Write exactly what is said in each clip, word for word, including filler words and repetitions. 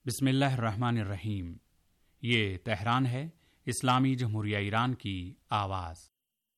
बिस्मिल्लाहिर्रहमानिर्रहीम। ये तेहरान है, इस्लामी जमहूरिया ईरान की आवाज़।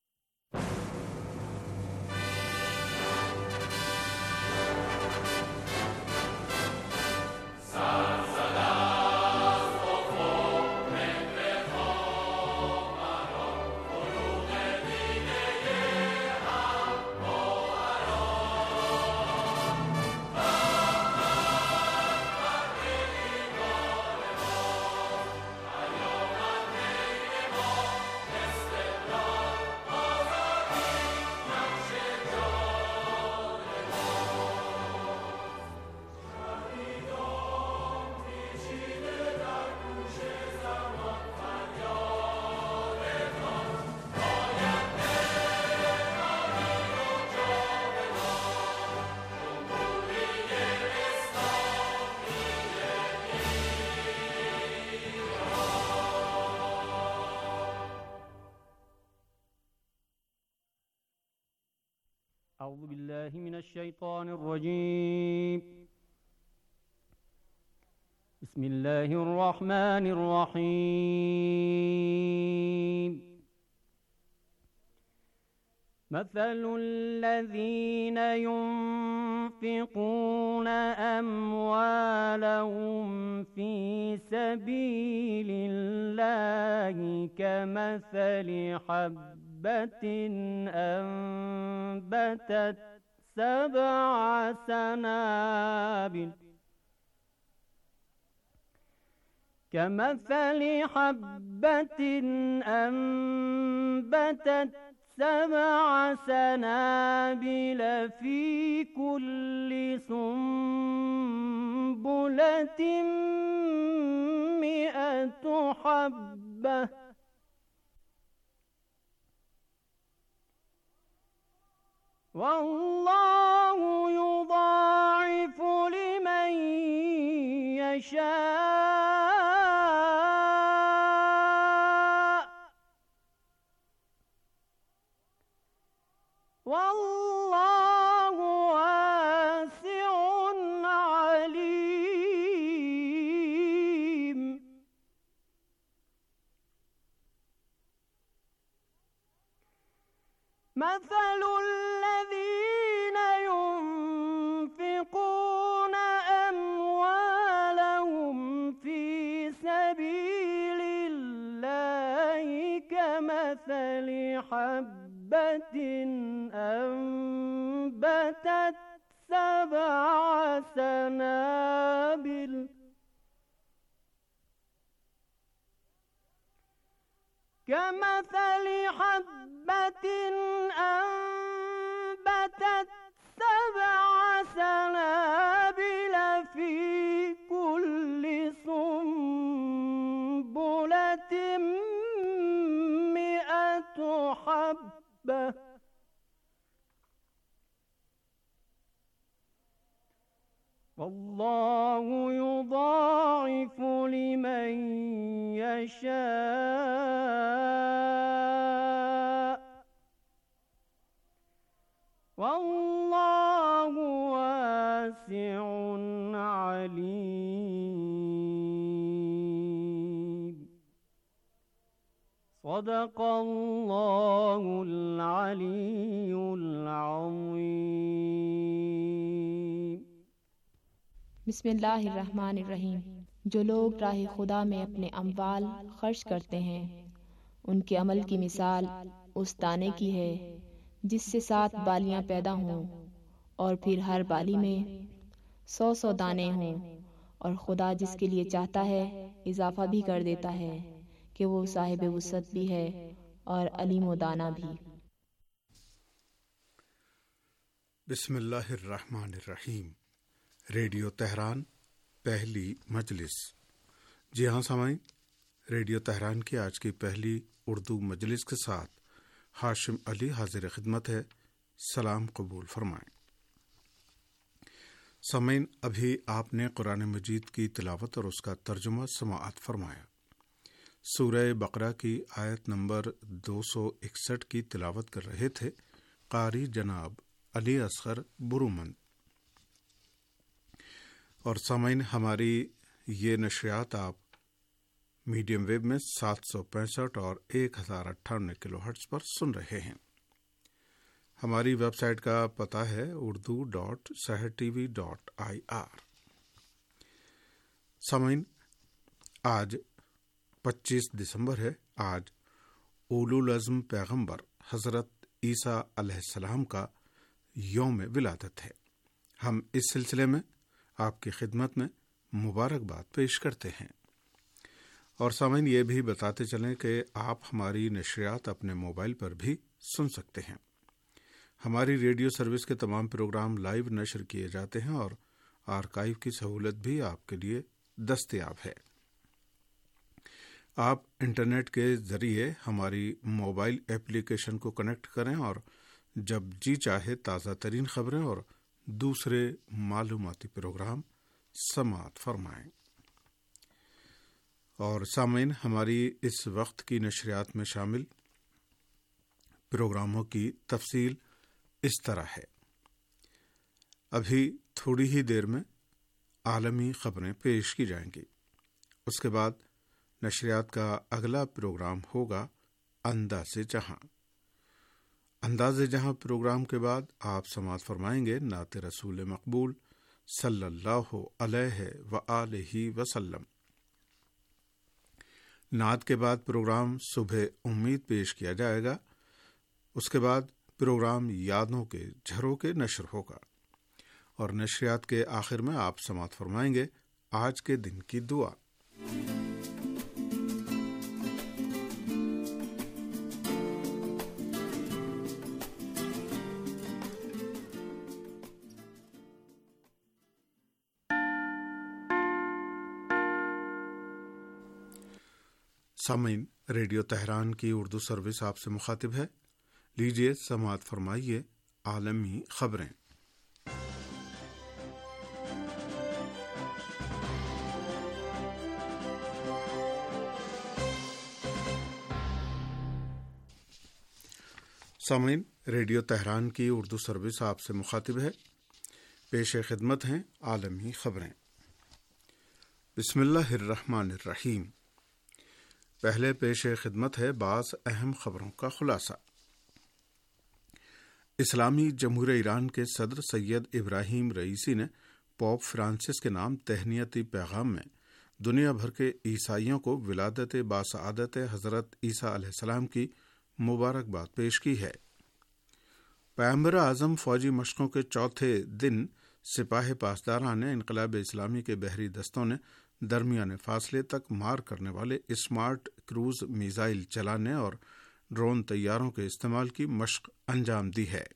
أعوذ بالله من الشيطان الرجيم بسم الله الرحمن الرحيم مثل الذين ينفقون أموالهم في سبيل الله كمثل حبة أنبتت سبع سنابل كمثل حبة أنبتت سبع سنابل في كل سنبلة مئة حبة والله يضاعف لمن يشاء والله واسع عليم مثل الذين ينفقون أموالهم في سبيل الله كمثل حبة أنبتت سبع سنابل كمثل حبة أنبتت سبع سنابل في كل سنبلة مئة حبة والله يضاعف لمن يشاء والله واسع عليم صدق الله العلي العظيم। बिस्मिल्लाहिर्रहमानिर्रहीम। जो लोग राह खुदा में अपने अम्वाल खर्च करते हैं उनके अमल की मिसाल उस दाने की है जिससे सात बालियां पैदा हों और फिर हर बाली में सौ सौ दाने हों, और खुदा जिसके लिए चाहता है इजाफा भी कर देता है कि वो साहिब वुसअत भी है और अलीम व दाना भी। बिस्मिल्लाहिर्रहमानिर्रहीम। रेडियो तेहरान पहली मजलिस। जी हाँ सामाईन, रेडियो तेहरान की आज की पहली उर्दू मजलिस के साथ हाशिम अली हाजिर खिदमत है। सलाम कबूल फरमाएं। सामाईन, अभी आपने कुरान मजीद की तिलावत और उसका तर्जुमा समाअत फरमाया। सूरह बकरा की आयत नंबर दो सौ इकसठ की तिलावत कर रहे थे कारी जनाब अली असगर बुरुमंद। और सामाईन, हमारी یہ نشریات آپ میڈیم ویو میں سات سو پینسٹھ اور ایک ہزار اٹھانوے کلو ہرٹز پر سن رہے ہیں۔ ہماری ویب سائٹ کا پتہ ہے Urdu dot Sahar T V dot I R. سامعین، آج پچیس دسمبر ہے۔ آج اولو العزم پیغمبر حضرت عیسیٰ علیہ السلام کا یوم ولادت ہے۔ ہم اس سلسلے میں آپ کی خدمت میں مبارکباد پیش کرتے ہیں، اور سامعین یہ بھی بتاتے چلیں کہ آپ ہماری نشریات اپنے موبائل پر بھی سن سکتے ہیں۔ ہماری ریڈیو سروس کے تمام پروگرام لائیو نشر کیے جاتے ہیں اور آرکائیو کی سہولت بھی آپ کے لیے دستیاب ہے۔ آپ انٹرنیٹ کے ذریعے ہماری موبائل ایپلیکیشن کو کنیکٹ کریں اور جب جی چاہے تازہ ترین خبریں اور دوسرے معلوماتی پروگرام سماعت فرمائیں۔ اور سامعین، ہماری اس وقت کی نشریات میں شامل پروگراموں کی تفصیل اس طرح ہے۔ ابھی تھوڑی ہی دیر میں عالمی خبریں پیش کی جائیں گی۔ اس کے بعد نشریات کا اگلا پروگرام ہوگا انداز جہاں۔ انداز جہاں پروگرام کے بعد آپ سماعت فرمائیں گے نعت رسول مقبول صلی اللہ علیہ وآلہ وسلم۔ نعت کے بعد پروگرام صبح امید پیش کیا جائے گا۔ اس کے بعد پروگرام یادوں کے جھروکے نشر ہوگا، اور نشریات کے آخر میں آپ سماعت فرمائیں گے آج کے دن کی دعا۔ سامعین، ریڈیو تہران کی اردو سروس آپ سے مخاطب ہے۔ لیجیے سماعت فرمائیے عالمی خبریں۔ سامعین، ریڈیو تہران کی اردو سروس آپ سے مخاطب ہے۔ پیش خدمت ہیں عالمی خبریں۔ بسم اللہ الرحمن الرحیم۔ پہلے پیش خدمت ہے بعض اہم خبروں کا خلاصہ۔ اسلامی جمہوریہ ایران کے صدر سید ابراہیم رئیسی نے پوپ فرانسس کے نام تہنیتی پیغام میں دنیا بھر کے عیسائیوں کو ولادت باسعادت حضرت عیسیٰ علیہ السلام کی مبارکباد پیش کی ہے۔ پیغمبر اعظم فوجی مشقوں کے چوتھے دن سپاہ پاسداران انقلاب اسلامی کے بحری دستوں نے درمیانے فاصلے تک مار کرنے والے اسمارٹ کروز میزائل چلانے اور ڈرون طیاروں کے استعمال کی مشق انجام دی ہے۔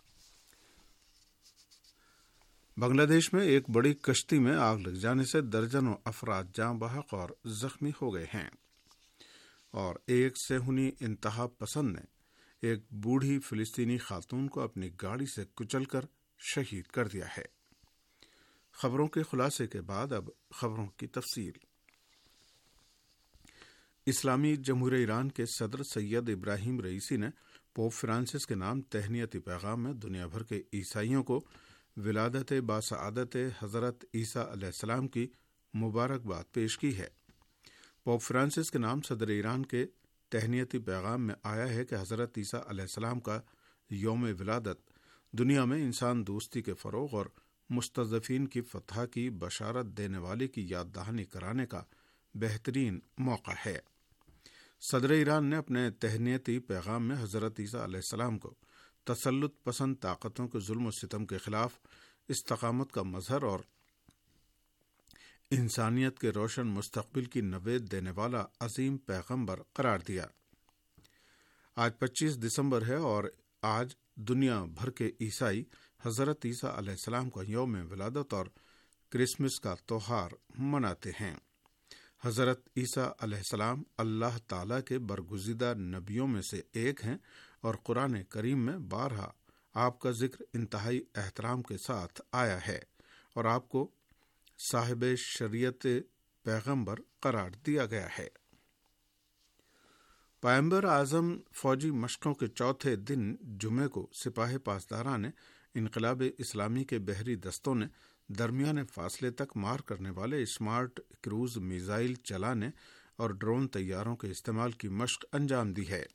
بنگلہ دیش میں ایک بڑی کشتی میں آگ لگ جانے سے درجنوں افراد جاں بحق اور زخمی ہو گئے ہیں، اور ایک صہیونی انتہا پسند نے ایک بوڑھی فلسطینی خاتون کو اپنی گاڑی سے کچل کر شہید کر دیا ہے۔ خبروں کے خلاصے کے بعد اب خبروں کی تفصیل۔ اسلامی جمہوریہ ایران کے صدر سید ابراہیم رئیسی نے پوپ فرانسس کے نام تہنیتی پیغام میں دنیا بھر کے عیسائیوں کو ولادت باسعادت حضرت عیسیٰ علیہ السلام کی مبارکباد پیش کی ہے۔ پوپ فرانسس کے نام صدر ایران کے تہنیتی پیغام میں آیا ہے کہ حضرت عیسیٰ علیہ السلام کا یوم ولادت دنیا میں انسان دوستی کے فروغ اور مستضعفین کی فتح کی بشارت دینے والے کی یاد دہانی کرانے کا بہترین موقع ہے۔ صدر ایران نے اپنے تہنیتی پیغام میں حضرت عیسیٰ علیہ السلام کو تسلط پسند طاقتوں کے ظلم و ستم کے خلاف استقامت کا مظہر اور انسانیت کے روشن مستقبل کی نوید دینے والا عظیم پیغمبر قرار دیا۔ آج پچیس دسمبر ہے اور آج دنیا بھر کے عیسائی حضرت عیسیٰ علیہ السلام کا یوم ولادت اور کرسمس کا تہوار مناتے ہیں۔ حضرت عیسیٰ علیہ السلام اللہ تعالیٰ کے برگزیدہ نبیوں میں سے ایک ہیں، اور قرآن کریم میں بارہا آپ کا ذکر انتہائی احترام کے ساتھ آیا ہے، اور آپ کو صاحب شریعت پیغمبر قرار دیا گیا ہے۔ پیغمبر اعظم فوجی مشقوں کے چوتھے دن جمعے کو سپاہ پاسداران انقلاب اسلامی کے بحری دستوں نے درمیانے فاصلے تک مار کرنے والے اسمارٹ کروز میزائل چلانے اور ڈرون طیاروں کے استعمال کی مشق انجام دی ہے۔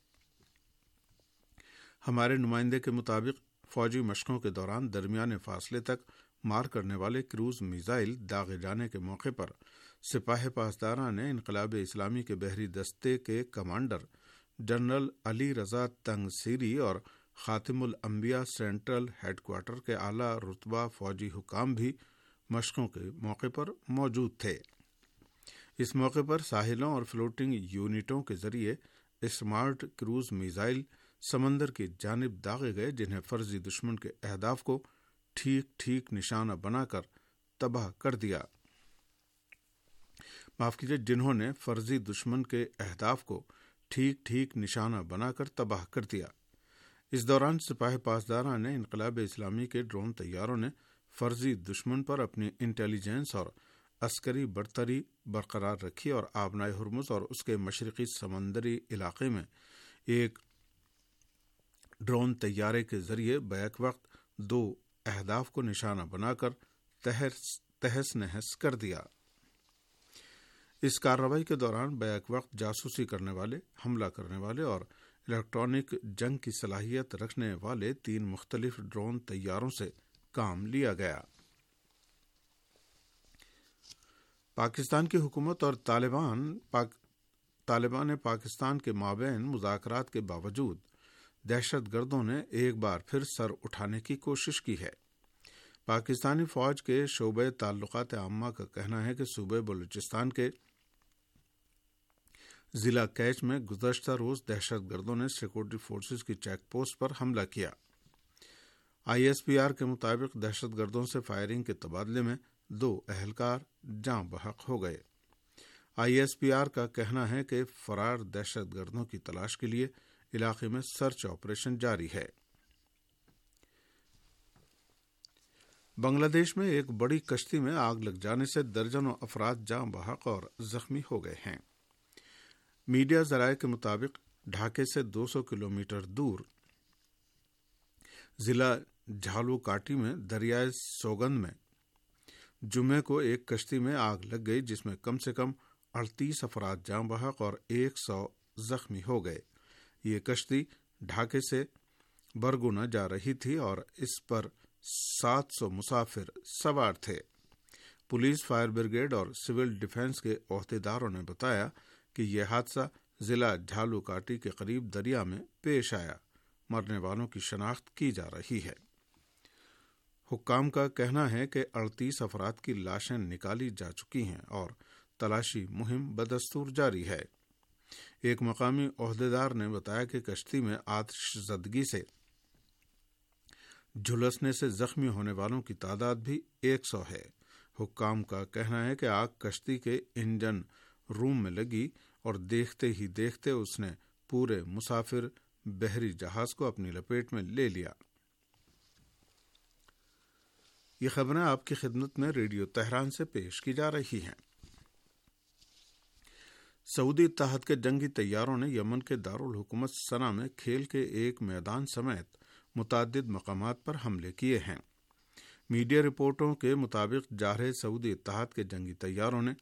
ہمارے نمائندے کے مطابق فوجی مشقوں کے دوران درمیانے فاصلے تک مار کرنے والے کروز میزائل داغے جانے کے موقع پر سپاہ پاسداران انقلاب اسلامی کے بحری دستے کے کمانڈر جنرل علی رضا تنگسیری اور خاتم الانبیاء سینٹرل ہیڈ کوارٹر کے اعلیٰ رتبہ فوجی حکام بھی مشقوں کے موقع پر موجود تھے۔ اس موقع پر ساحلوں اور فلوٹنگ یونٹوں کے ذریعے اسمارٹ کروز میزائل سمندر کی جانب داغے گئے، جنہیں فرضی دشمن کے اہداف کو ٹھیک ٹھیک نشانہ بنا کر تباہ کر دیا معاف کیجیے جنہوں نے فرضی دشمن کے اہداف کو ٹھیک ٹھیک نشانہ بنا کر تباہ کر دیا۔ اس دوران سپاہ پاسداران نے انقلاب اسلامی کے ڈرون طیاروں نے فرضی دشمن پر اپنی انٹیلیجنس اور عسکری برتری برقرار رکھی اور آبنائے ہرمز اور اس کے مشرقی سمندری علاقے میں ایک ڈرون طیارے کے ذریعے بیک وقت دو اہداف کو نشانہ بنا کر تہس نہس کر دیا۔ اس کارروائی کے دوران بیک وقت جاسوسی کرنے والے، حملہ کرنے والے اور الیکٹرانک جنگ کی صلاحیت رکھنے والے تین مختلف ڈرون طیاروں سے کام لیا گیا۔ پاکستان کی حکومت اور طالبان پاک طالبان پاکستان کے مابین مذاکرات کے باوجود دہشت گردوں نے ایک بار پھر سر اٹھانے کی کوشش کی ہے۔ پاکستانی فوج کے شعبہ تعلقات عامہ کا کہنا ہے کہ صوبے بلوچستان کے ضلع کیچ میں گزشتہ روز دہشت گردوں نے سیکورٹی فورسز کی چیک پوسٹ پر حملہ کیا۔ آئی ایس پی آر کے مطابق دہشت گردوں سے فائرنگ کے تبادلے میں دو اہلکار جاں بحق ہو گئے۔ آئی ایس پی آر کا کہنا ہے کہ فرار دہشت گردوں کی تلاش کے لیے علاقے میں سرچ آپریشن جاری ہے۔ بنگلہ دیش میں ایک بڑی کشتی میں آگ لگ جانے سے درجنوں افراد جاں بحق اور زخمی ہو گئے ہیں۔ میڈیا ذرائع کے مطابق ڈھاکے سے دو سو کلومیٹر دور ضلع جھالو کاٹی میں دریائے سوگند میں جمعے کو ایک کشتی میں آگ لگ گئی، جس میں کم سے کم اڑتیس افراد جاں بحق اور ایک سو زخمی ہو گئے۔ یہ کشتی ڈھاکے سے برگونا جا رہی تھی اور اس پر سات سو مسافر سوار تھے۔ پولیس، فائر بریگیڈ اور سول ڈیفنس کے عہدیداروں نے بتایا کہ یہ حادثہ ضلع جھالو کاٹی کے قریب دریا میں پیش آیا۔ مرنے والوں کی شناخت کی جا رہی ہے۔ حکام کا کہنا ہے کہ اڑتیس افراد کی لاشیں نکالی جا چکی ہیں اور تلاشی مہم بدستور جاری ہے۔ ایک مقامی عہدیدار نے بتایا کہ کشتی میں آتش زدگی سے جھلسنے سے زخمی ہونے والوں کی تعداد بھی ایک سو ہے۔ حکام کا کہنا ہے کہ آگ کشتی کے انجن روم میں لگی اور دیکھتے ہی دیکھتے اس نے پورے مسافر بحری جہاز کو اپنی لپیٹ میں لے لیا۔ یہ خبریں آپ کی خدمت میں ریڈیو تہران سے پیش کی جا رہی ہیں۔ سعودی اتحاد کے جنگی طیاروں نے یمن کے دارالحکومت صنعا میں کھیل کے ایک میدان سمیت متعدد مقامات پر حملے کیے ہیں۔ میڈیا رپورٹوں کے مطابق جارحے سعودی اتحاد کے جنگی طیاروں نے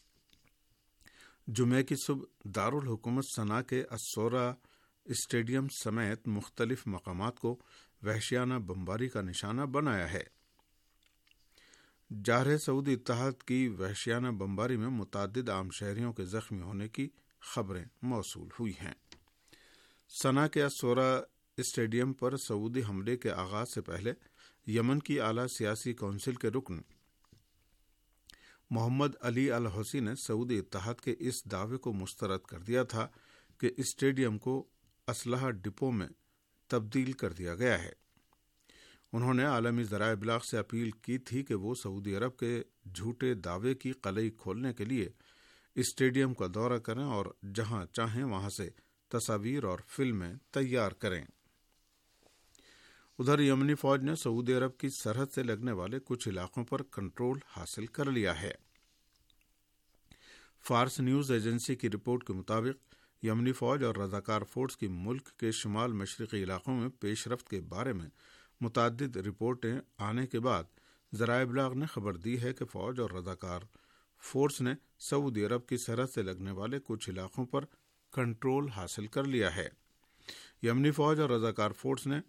جمعے کی صبح دارالحکومت صنعا کے الصورہ اسٹیڈیم سمیت مختلف مقامات کو وحشیانہ بمباری کا نشانہ بنایا ہے۔ جارحے سعودی اتحاد کی وحشیانہ بمباری میں متعدد عام شہریوں کے زخمی ہونے کی خبریں موصول ہوئی ہیں۔ صنعا کے الصورہ اسٹیڈیم پر سعودی حملے کے آغاز سے پہلے یمن کی اعلیٰ سیاسی کونسل کے رکن محمد علی الحوثی نے سعودی اتحاد کے اس دعوے کو مسترد کر دیا تھا کہ اسٹیڈیم کو اسلحہ ڈپو میں تبدیل کر دیا گیا ہے۔ انہوں نے عالمی ذرائع ابلاغ سے اپیل کی تھی کہ وہ سعودی عرب کے جھوٹے دعوے کی قلعی کھولنے کے لیے اسٹیڈیم کا دورہ کریں اور جہاں چاہیں وہاں سے تصاویر اور فلمیں تیار کریں۔ ادھر یمنی فوج نے سعودی عرب کی سرحد سے لگنے والے کچھ علاقوں پر کنٹرول حاصل کر لیا ہے۔ فارس نیوز ایجنسی کی رپورٹ کے مطابق یمنی فوج اور رضاکار فورس کی ملک کے شمال مشرقی علاقوں میں پیش رفت کے بارے میں متعدد رپورٹیں آنے کے بعد ذرائع ابلاغ نے خبر دی ہے کہ فوج اور رضاکار فورس نے سعودی عرب کی سرحد سے لگنے والے کچھ علاقوں پر کنٹرول حاصل کر لیا ہے۔ یمنی فوج اور رضاکار فورس نے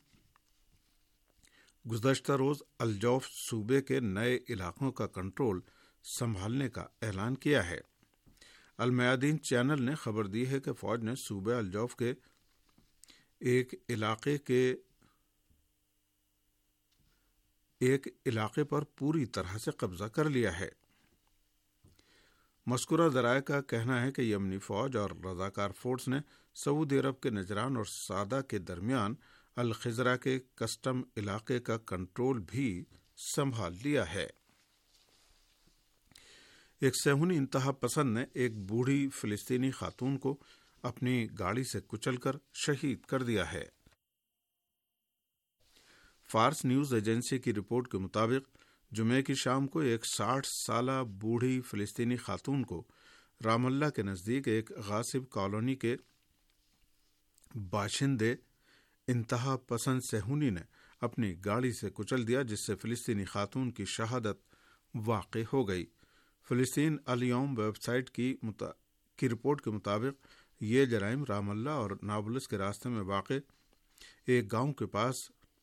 گزشتہ روز الجوف صوبے کے نئے علاقوں کا کنٹرول سنبھالنے کا اعلان کیا ہے۔ المیادین چینل نے خبر دی ہے کہ فوج نے صوبہ الجوف کے ایک علاقے کے ایک علاقے پر پوری طرح سے قبضہ کر لیا ہے۔ مذکورہ ذرائع کا کہنا ہے کہ یمنی فوج اور رضاکار فورس نے سعودی عرب کے نجران اور سعدہ کے درمیان الخزرہ کے کسٹم علاقے کا کنٹرول بھی سنبھال لیا ہے۔ ایک صہیونی انتہا پسند نے ایک بوڑھی فلسطینی خاتون کو اپنی گاڑی سے کچل کر شہید کر دیا ہے۔ فارس نیوز ایجنسی کی رپورٹ کے مطابق جمعے کی شام کو ایک ساٹھ سالہ بوڑھی فلسطینی خاتون کو رام اللہ کے نزدیک ایک غاصب کالونی کے باشندے انتہا پسند صہیونی نے اپنی گاڑی سے کچل دیا، جس سے فلسطینی خاتون کی شہادت واقع ہو گئی۔ فلسطین الیوم ویب سائٹ کی, متا... کی رپورٹ کے مطابق یہ جرائم رام اللہ اور نابلس کے راستے میں واقع ایک گاؤں کے پاس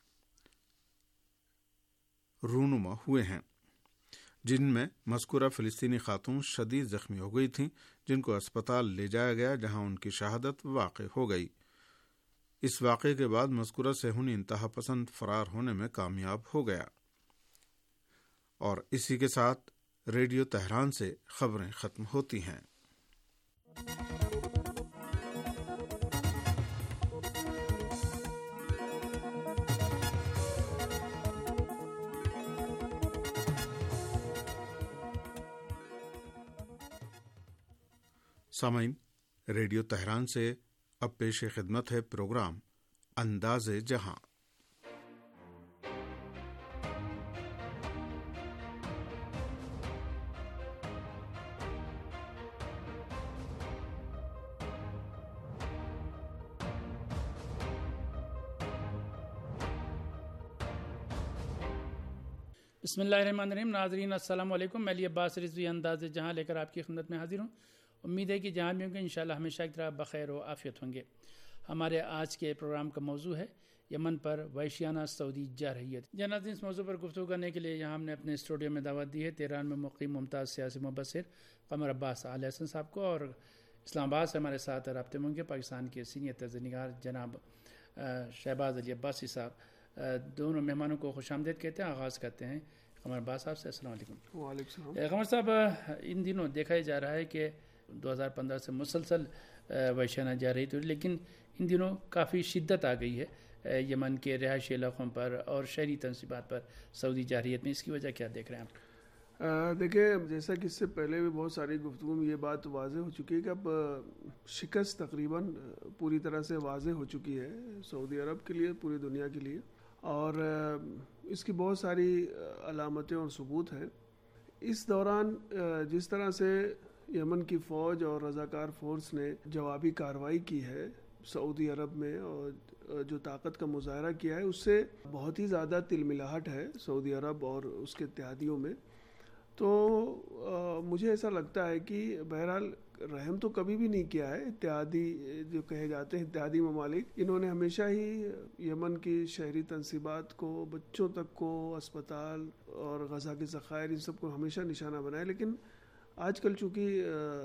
رونما ہوئے ہیں، جن میں مذکورہ فلسطینی خاتون شدید زخمی ہو گئی تھیں، جن کو اسپتال لے جایا گیا جہاں ان کی شہادت واقع ہو گئی۔ اس واقعے کے بعد مذکورہ صہیونی انتہا پسند فرار ہونے میں کامیاب ہو گیا۔ اور اسی کے ساتھ ریڈیو تہران سے خبریں ختم ہوتی ہیں۔ سامعین، ریڈیو تہران سے اب پیش خدمت ہے پروگرام انداز جہاں۔ بسم اللہ الرحمن الرحیم۔ ناظرین السلام علیکم، میں علی عباس رضوی انداز جہاں لے کر آپ کی خدمت میں حاضر ہوں۔ امید ہے کہ جہاں بھی ہوں گے انشاءاللہ ہمیشہ کی طرح بخیر و عافیت ہوں گے۔ ہمارے آج کے پروگرام کا موضوع ہے یمن پر وحشیانہ سعودی جارحیت۔ جناب، اس موضوع پر گفتگو کرنے کے لیے یہاں ہم نے اپنے اسٹوڈیو میں دعوت دی ہے تہران میں مقیم ممتاز سیاسی مبصر قمر عباس آل حسن صاحب کو، اور اسلام آباد سے ہمارے ساتھ رابطے میں ہوں گے پاکستان کے سینئر تجزیہ نگار جناب شہباز علی عباسی صاحب۔ دونوں مہمانوں کو خوش آمدید کہتے ہیں۔ آغاز کرتے ہیں قمر عباس صاحب سے۔ السلام علیکم۔ وعلیکم السلام۔ قمر صاحب، ان دنوں دیکھا جا رہا ہے کہ دو ہزار پندرہ سے مسلسل وحشیانہ جارحیت ہوئی، لیکن ان دنوں کافی شدت آ گئی ہے یمن کے رہائشی علاقوں پر اور شہری تنصیبات پر سعودی جارحیت میں۔ اس کی وجہ کیا دیکھ رہے ہیں آپ؟ دیکھیں، جیسا کہ اس سے پہلے بھی بہت ساری گفتگو میں یہ بات واضح ہو چکی ہے کہ اب شکست تقریباً پوری طرح سے واضح ہو چکی ہے سعودی عرب کے لیے، پوری دنیا کے لیے، اور اس کی بہت ساری علامتیں اور ثبوت ہیں۔ اس دوران جس طرح سے یمن کی فوج اور رضاکار فورس نے جوابی کارروائی کی ہے سعودی عرب میں اور جو طاقت کا مظاہرہ کیا ہے، اس سے بہت ہی زیادہ تلملاہٹ ہے سعودی عرب اور اس کے اتحادیوں میں۔ تو مجھے ایسا لگتا ہے کہ بہرحال رحم تو کبھی بھی نہیں کیا ہے اتحادی جو کہے جاتے ہیں اتحادی ممالک، انہوں نے ہمیشہ ہی یمن کی شہری تنصیبات کو، بچوں تک کو، اسپتال اور غذا کے ذخائر، ان سب کو ہمیشہ نشانہ بنایا۔ لیکن آج کل چونکہ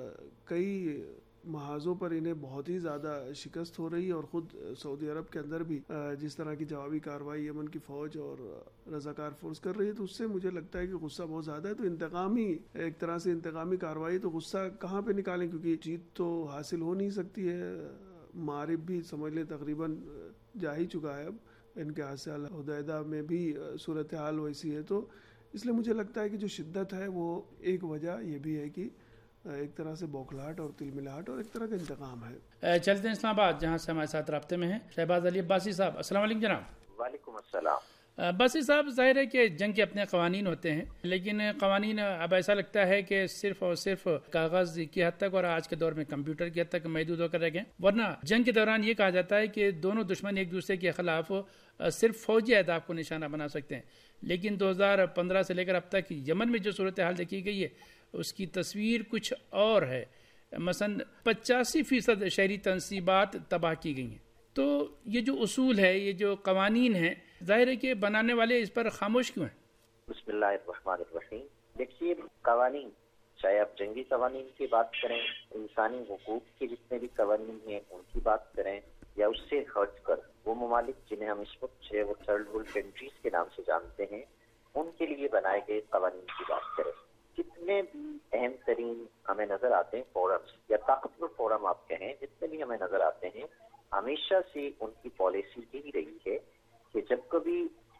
کئی محاذوں پر انہیں بہت ہی زیادہ شکست ہو رہی ہے، اور خود سعودی عرب کے اندر بھی جس طرح کی جوابی کارروائی یمن کی فوج اور رضاکار فورس کر رہی ہے، تو اس سے مجھے لگتا ہے کہ غصہ بہت زیادہ ہے۔ تو انتقامی ایک طرح سے انتقامی کارروائی، تو غصہ کہاں پہ نکالیں، کیونکہ جیت تو حاصل ہو نہیں سکتی ہے۔ معارب بھی سمجھ لیں تقریباً جا ہی چکا ہے اب، ان کے ہاتھ سے الحدیدہ میں بھی صورتحال ویسی ہے۔ تو اس لیے مجھے لگتا ہے کہ جو شدت ہے وہ ایک وجہ یہ بھی ہے کہ ایک طرح سے بوکھلاہٹ اور تلملاہٹ اور ایک طرح کا انتقام ہے۔ چلتے ہیں اسلام آباد جہاں سے ہمارے ساتھ رابطے میں ہیں شہباز علی عباسی صاحب۔ السلام علیکم جناب۔ وعلیکم السلام۔ باسی صاحب، ظاہر ہے کہ جنگ کے اپنے قوانین ہوتے ہیں، لیکن قوانین اب ایسا لگتا ہے کہ صرف اور صرف کاغذ کی حد تک اور آج کے دور میں کمپیوٹر کی حد تک محدود ہو کر رہ گئے، ورنہ جنگ کے دوران یہ کہا جاتا ہے کہ دونوں دشمن ایک دوسرے کے خلاف صرف فوجی اہداف کو نشانہ بنا سکتے ہیں، لیکن دو ہزار پندرہ سے لے کر اب تک یمن میں جو صورتحال دیکھی گئی ہے اس کی تصویر کچھ اور ہے۔ مثلا پچاسی فیصد شہری تنصیبات تباہ کی گئی ہیں۔ تو یہ جو اصول ہے، یہ جو قوانین ہیں، ظاہر ہے کہ بنانے والے اس پر خاموش کیوں ہیں؟ بسم اللہ الرحمن الرحیم۔ دیکھیے، قوانین چاہے آپ جنگی قوانین کی بات کریں، انسانی حقوق کے جتنے بھی قوانین ہیں ان کی بات کریں، یا اس سے ہٹ کر وہ ممالک جنہیں ہم اس وقت جو ہے وہ تھرڈ ورلڈ کنٹریز کے نام سے جانتے ہیں ان کے لیے بنائے گئے قوانین کی بات کریں، جتنے بھی اہم ترین ہمیں نظر آتے ہیں فورمز یا طاقتور فورم آپ کہیں، جتنے بھی ہمیں نظر آتے ہیں، ہمیشہ سے ان کی پالیسی یہی رہی ہے کہ جب کبھی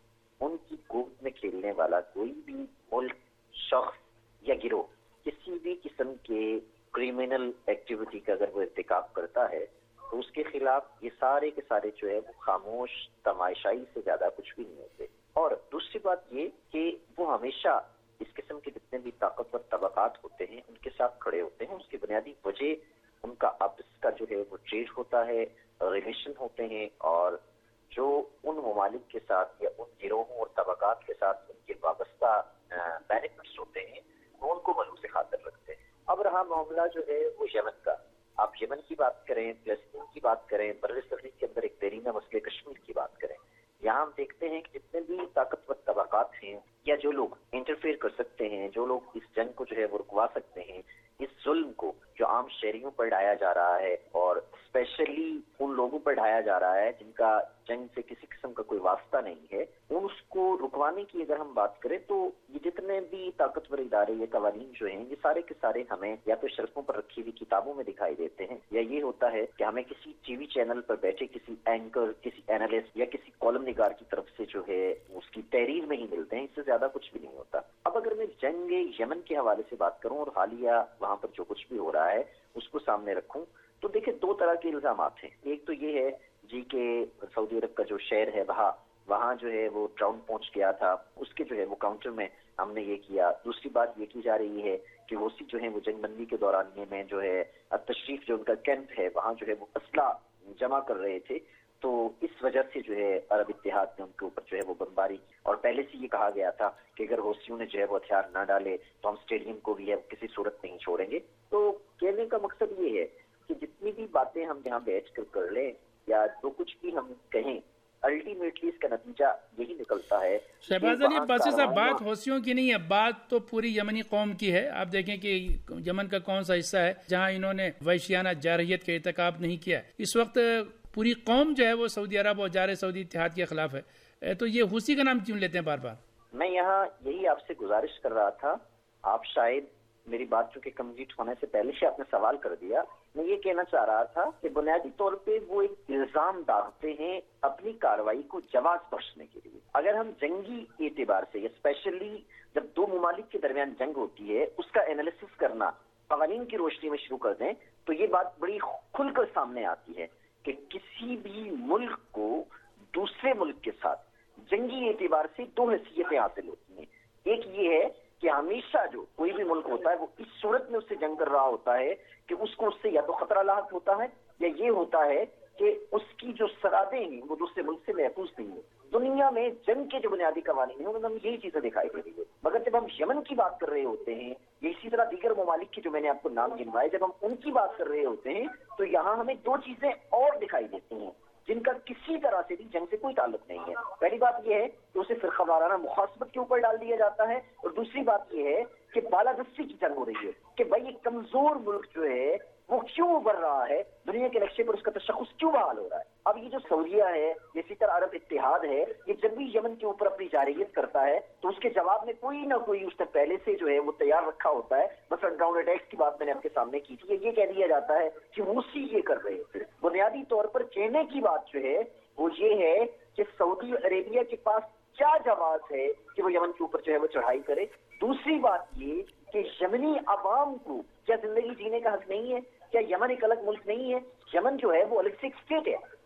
ان کی گود میں کھیلنے والا کوئی بھی ملک، شخص یا گروہ کسی بھی قسم کے کریمنل ایکٹیویٹی کا اگر وہ ارتکاب کرتا ہے تو اس کے خلاف یہ سارے کے سارے جو ہے وہ خاموش تماشائی سے زیادہ کچھ بھی نہیں ہوتے۔ اور دوسری بات یہ کہ وہ ہمیشہ اس قسم کے جتنے بھی طاقتور طبقات ہوتے ہیں ان کے ساتھ کھڑے ہوتے ہیں۔ اس کی بنیادی وجہ ان کا آپس کا جو ہے وہ ٹریڈ ہوتا ہے، ریلیشن ہوتے ہیں، اور جو ان ممالک کے ساتھ یا ان گروہوں اور طبقات کے ساتھ ان کے وابستہ بینیفٹس ہوتے ہیں وہ ان کو ملوث خاطر رکھتے ہیں۔ اب رہا معاملہ جو ہے وہ یمن کا، آپ یمن کی بات کریں، فلسطین کی بات کریں، بر صغیر کے اندر ایک دیرینہ مسئلہ کشمیر کی بات کریں، یہاں ہم دیکھتے ہیں کہ جتنے بھی طاقتور طبقات ہیں یا جو لوگ انٹرفیئر کر سکتے ہیں، جو لوگ اس جنگ کو جو ہے وہ رکوا سکتے ہیں، اس ظلم کو جو عام شہریوں پر ڈھایا جا رہا ہے اور اسپیشلی ان لوگوں پر ڈھایا جا رہا ہے جن کا جنگ سے کسی قسم کا کوئی واسطہ نہیں ہے، اس کو رکوانے کی اگر ہم بات کریں تو یہ جتنے بھی طاقتور ادارے یا قوانین جو ہیں یہ سارے کے سارے ہمیں یا تو شرفوں پر رکھی ہوئی کتابوں میں دکھائی دیتے ہیں، یا یہ ہوتا ہے کہ ہمیں کسی ٹی وی چینل پر بیٹھے کسی اینکر، کسی اینالسٹ یا کسی کالم نگار کی طرف سے جو ہے اس کی تحریر میں ہی ملتے ہیں، اس سے زیادہ کچھ بھی نہیں ہوتا۔ اب اگر میں جنگ یمن کے حوالے سے بات کروں اور حالیہ وہاں پر جو کچھ بھی ہو رہا ہے اس کو سامنے رکھوں تو دیکھیں دو طرح کے الزامات ہیں۔ ایک تو یہ ہے جی کہ سعودی عرب کا جو شہر ہے وہاں وہاں جو ہے وہ ڈراؤن پہنچ گیا تھا، اس کے جو ہے وہ کاؤنٹر میں ہم نے یہ کیا۔ دوسری بات یہ کی جا رہی ہے کہ وہ جو ہے وہ جنگ بندی کے دوران میں جو ہے تشریف جو ان کا کیمپ ہے وہاں جو ہے وہ اسلحہ جمع کر رہے تھے، تو اس وجہ سے جو ہے عرب اتحاد نے ان کے اوپر جو ہے وہ بمباری، اور پہلے سے یہ کہا گیا تھا کہ اگر حوثیوں نے جو ہے وہ ہتھیار نہ ڈالے تو ہم اسٹیڈیم کو بھی ہے کسی صورت نہیں چھوڑیں گے۔ تو کہنے کا مقصد یہ ہے کہ جتنی بھی باتیں ہم یہاں بیٹھ کر کر لیں یا جو کچھ بھی ہم کہیں، الٹیمیٹلی اس کا نتیجہ یہی نکلتا ہے۔ شہباز علی باسی صاحب، بات حوثیوں کی نہیں ہے، بات تو پوری یمنی قوم کی ہے۔ آپ دیکھیں کہ یمن کا کون سا حصہ ہے جہاں انہوں نے وحشیانہ جارحیت کا ارتکاب نہیں کیا۔ اس وقت پوری قوم جو ہے وہ سعودی عرب اور جار سعودی اتحاد کے خلاف ہے، تو یہ حوثی کا نام کیوں لیتے ہیں بار بار؟ میں یہاں یہی آپ سے گزارش کر رہا تھا، آپ شاید میری بات چونکہ کمپلیٹ ہونے سے پہلے سے آپ نے سوال کر دیا، میں یہ کہنا چاہ رہا تھا کہ بنیادی طور پہ وہ ایک الزام ڈالتے ہیں اپنی کارروائی کو جواز بخشنے کے لیے۔ اگر ہم جنگی اعتبار سے اسپیشلی جب دو ممالک کے درمیان جنگ ہوتی ہے اس کا انالیسس کرنا قوانین کی روشنی میں شروع کر دیں تو یہ بات بڑی کھل کر سامنے آتی ہے کہ کسی بھی ملک کو دوسرے ملک کے ساتھ جنگی اعتبار سے دو حیثیتیں حاصل ہوتی ہیں۔ ایک یہ ہے کہ ہمیشہ جو کوئی بھی ملک ہوتا ہے وہ اس صورت میں اس سے جنگ کر رہا ہوتا ہے کہ اس کو اس سے یا تو خطرہ لاحق ہوتا ہے یا یہ ہوتا ہے کہ اس کی جو سرحدیں ہیں وہ دوسرے ملک سے محفوظ نہیں ہیں۔ دنیا میں جنگ کے جو بنیادی قوانین ہیں ان میں یہی چیزیں دکھائی دے رہی ہے، مگر جب ہم یمن کی بات کر رہے ہوتے ہیں یا اسی طرح دیگر ممالک کی جو میں نے آپ کو نام گنوائے، جب ہم ان کی بات کر رہے ہوتے ہیں تو یہاں ہمیں دو چیزیں اور دکھائی دیتی ہیں جن کا کسی طرح سے بھی جنگ سے کوئی تعلق نہیں ہے۔ پہلی بات یہ ہے کہ اسے فرقہ وارانہ مخاصمت کے اوپر ڈال دیا جاتا ہے، اور دوسری بات یہ ہے کہ بالادستی کی جنگ ہو رہی ہے کہ بھائی ایک کمزور ملک جو ہے وہ کیوں ابھر رہا ہے، دنیا کے نقشے پر اس کا تشخص کیوں بحال ہو رہا ہے۔ اب یہ جو سعودیہ ہے، اسی طرح عرب اتحاد ہے، یہ جب بھی یمن کے اوپر اپنی جارحیت کرتا ہے تو اس کے جواب میں کوئی نہ کوئی اس نے پہلے سے جو ہے وہ تیار رکھا ہوتا ہے۔ مثلا گراؤنڈ اٹیکس کی بات میں نے آپ کے سامنے کی تھی، یہ کہہ دیا جاتا ہے کہ روسی یہ کر رہے تھے۔ بنیادی طور پر کہنے کی بات جو ہے وہ یہ ہے کہ سعودی عربیہ کے پاس کیا جواز ہے کہ وہ یمن کے اوپر جو ہے وہ چڑھائی کرے۔ دوسری بات یہ کہ یمنی عوام کو کیا زندگی جینے کا حق نہیں ہے؟ کیا یمن ایک الگ ملک نہیں ہے؟ یمن جو ہے وہ الگ سے ایک اسٹیٹ ہے، ایک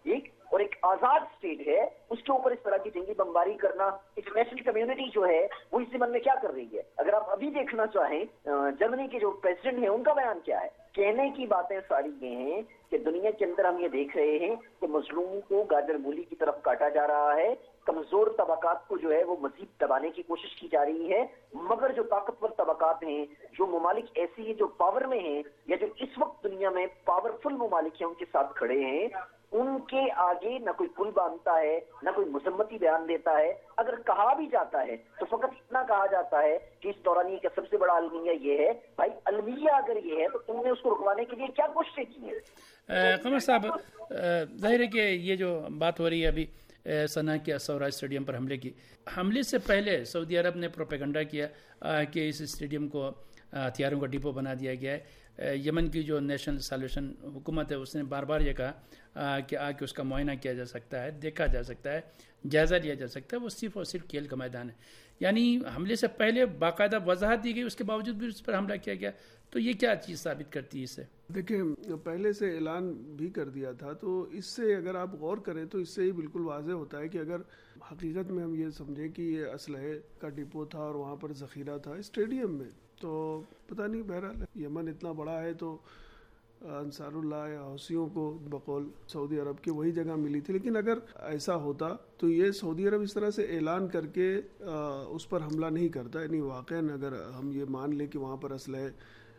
اور ایک آزاد اسٹیٹ ہے، اس کے اوپر اس طرح کی جنگی بمباری کرنا انٹرنیشنل کمیونٹی جو ہے وہ اس زمن میں کیا کر رہی ہے؟ اگر آپ ابھی دیکھنا چاہیں جرمنی کے جو پریزیڈنٹ ہیں ان کا بیان کیا ہے؟ کہنے کی باتیں ساری یہ ہیں کہ دنیا کے اندر ہم یہ دیکھ رہے ہیں کہ مظلوموں کو گاجر مولی کی طرف کاٹا جا رہا ہے، کمزور طبقات کو جو ہے وہ مزید دبانے کی کوشش کی جا رہی ہے، مگر جو طاقتور طبقات ہیں، جو ممالک ایسی ہیں جو پاور میں ہیں یا جو اس وقت دنیا میں پاورفل ممالک ہیں ان کے ساتھ کھڑے ہیں، ان کے آگے نہ کوئی پل باندھتا ہے نہ کوئی مذمتی بیان دیتا ہے۔ اگر کہا بھی جاتا ہے تو فقط اتنا کہا جاتا ہے کہ اس دورانیے کا سب سے بڑا المیہ یہ ہے، بھائی المیہ اگر یہ ہے تو تم نے اس کو رکوانے کے لیے کیا کوششیں کی ہیں؟ قمر صاحب، ظاہر ہے کہ یہ جو بات ہو رہی ہے ابھی سنا کے اسورا اسٹیڈیم پر حملے کی، حملے سے پہلے سعودی عرب نے پروپیگنڈا کیا کہ اس اسٹیڈیم کو ہتھیاروں کا ڈپو بنا دیا گیا ہے۔ یمن کی جو نیشنل سالوشن حکومت ہے اس نے بار بار یہ کہا کہ آ کے اس کا معائنہ کیا جا سکتا ہے، دیکھا جا سکتا ہے، جائزہ لیا جا سکتا ہے، وہ صرف اور صرف کھیل کا میدان ہے۔ یعنی حملے سے پہلے باقاعدہ وضاحت دی گئی، اس کے باوجود بھی اس پر حملہ کیا گیا، تو یہ کیا چیز ثابت کرتی ہے اس سے؟ دیکھیں، پہلے سے اعلان بھی کر دیا تھا، تو اس سے اگر آپ غور کریں تو اس سے ہی بالکل واضح ہوتا ہے کہ اگر حقیقت میں ہم یہ سمجھیں کہ یہ اسلحے کا ڈپو تھا اور وہاں پر ذخیرہ تھا اسٹیڈیم میں، تو پتہ نہیں، بہرحال یمن اتنا بڑا ہے تو انصار اللہ یا حوثیوں کو بقول سعودی عرب کی وہی جگہ ملی تھی، لیکن اگر ایسا ہوتا تو یہ سعودی عرب اس طرح سے اعلان کر کے اس پر حملہ نہیں کرتا۔ یعنی واقعاً اگر ہم یہ مان لیں کہ وہاں پر اسلحے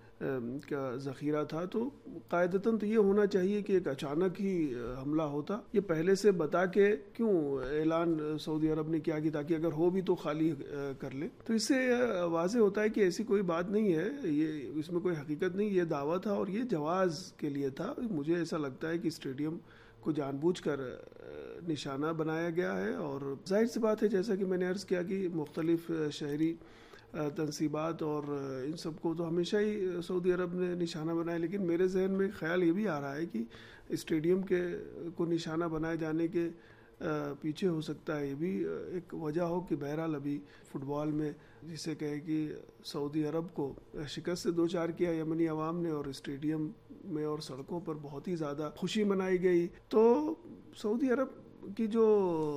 کا ذخیرہ تھا تو قاعدتاً تو یہ ہونا چاہیے کہ ایک اچانک ہی حملہ ہوتا۔ یہ پہلے سے بتا کے کیوں اعلان سعودی عرب نے کیا کہ تاکہ اگر ہو بھی تو خالی کر لے؟ تو اس سے واضح ہوتا ہے کہ ایسی کوئی بات نہیں ہے، یہ اس میں کوئی حقیقت نہیں، یہ دعویٰ تھا اور یہ جواز کے لیے تھا۔ مجھے ایسا لگتا ہے کہ اسٹیڈیم کو جان بوجھ کر نشانہ بنایا گیا ہے، اور ظاہر سی بات ہے جیسا کہ میں نے عرض کیا کہ مختلف شہری تنصیبات اور ان سب کو تو ہمیشہ ہی سعودی عرب نے نشانہ بنایا، لیکن میرے ذہن میں خیال یہ بھی آ رہا ہے کہ اسٹیڈیم کے کو نشانہ بنائے جانے کے پیچھے ہو سکتا ہے یہ بھی ایک وجہ ہو کہ بہرحال ابھی فٹ بال میں جسے کہے کہ سعودی عرب کو شکست سے دو چار کیا یمنی عوام نے، اور اسٹیڈیم میں اور سڑکوں پر بہت ہی زیادہ خوشی منائی گئی۔ تو سعودی عرب کی جو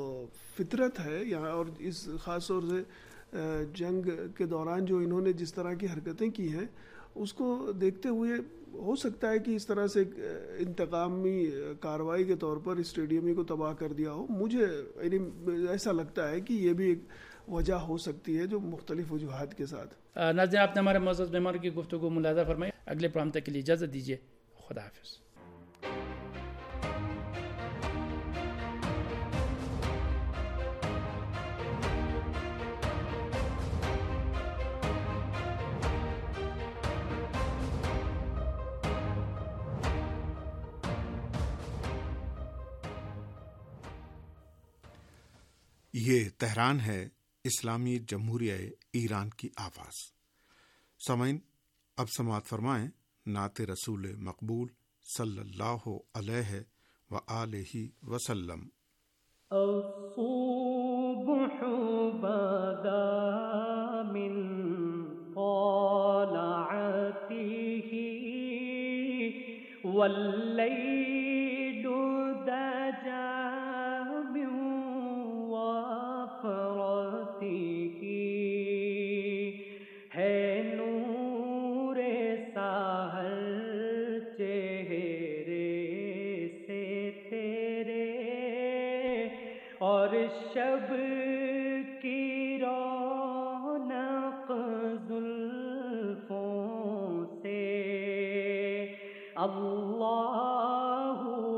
فطرت ہے یہاں، اور اس خاص طور سے جنگ کے دوران جو انہوں نے جس طرح کی حرکتیں کی ہیں، اس کو دیکھتے ہوئے ہو سکتا ہے کہ اس طرح سے انتقامی کارروائی کے طور پر اسٹیڈیم ہی کو تباہ کر دیا ہو۔ مجھے یعنی ایسا لگتا ہے کہ یہ بھی ایک وجہ ہو سکتی ہے جو مختلف وجوہات کے ساتھ۔ ناظرین، آپ نے ہمارے معزز مہمان کی گفتگو ملاحظہ فرمائی۔ اگلے پروگرام تک کے لیے اجازت دیجیے، خدا حافظ۔ یہ تہران ہے، اسلامی جمہوریہ ایران کی آواز۔ سامعین، اب سماعت فرمائیں نعت رسول مقبول صلی اللہ علیہ وآلہ وسلم۔ الصبح بدا من طلعته والليل دجى من وفرته ہے نور سحر چہرے سے تیرے، اور شب کی رونق زلفوں سے۔ اللہ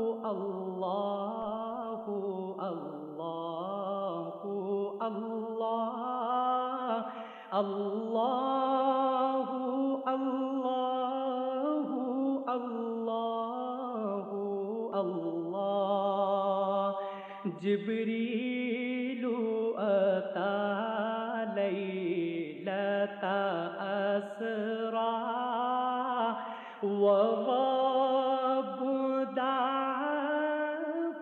اللہ اللہ اللہ اللہ اللہ اللہ اللہ۔ جبریل اتی لیلۃ اسریٰ وغاب دعاه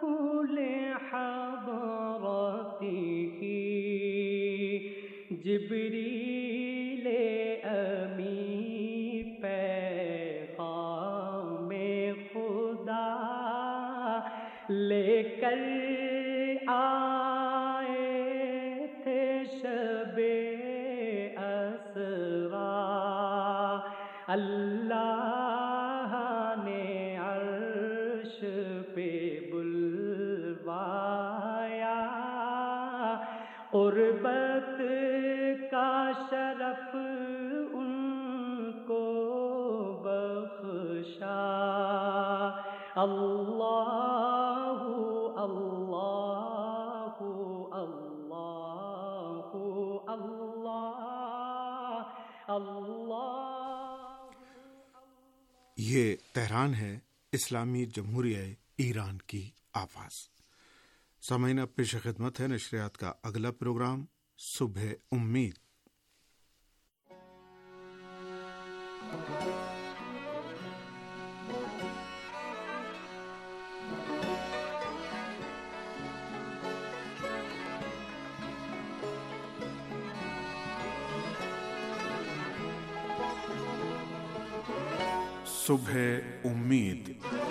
لحضرته۔ جبریل امی پیغام خدا لے کر اللہ نے عرش پہ بلوایا، قربت کا شرف ان کو بخشا۔ اللہ اللہ اللہ اللہ اللہ۔ یہ تہران ہے، اسلامی جمہوریہ ایران کی آواز۔ سامعین، اب پیش خدمت ہے نشریات کا اگلا پروگرام صبح امید۔ صبح امید۔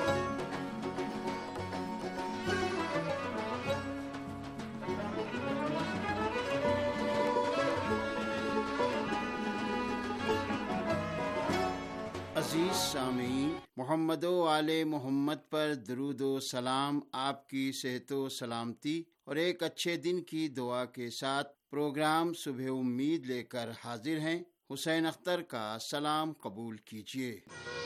عزیز سامعین، محمد و آل محمد پر درود و سلام، آپ کی صحت و سلامتی اور ایک اچھے دن کی دعا کے ساتھ پروگرام صبح امید لے کر حاضر ہیں۔ حسین اختر کا سلام قبول کیجیے۔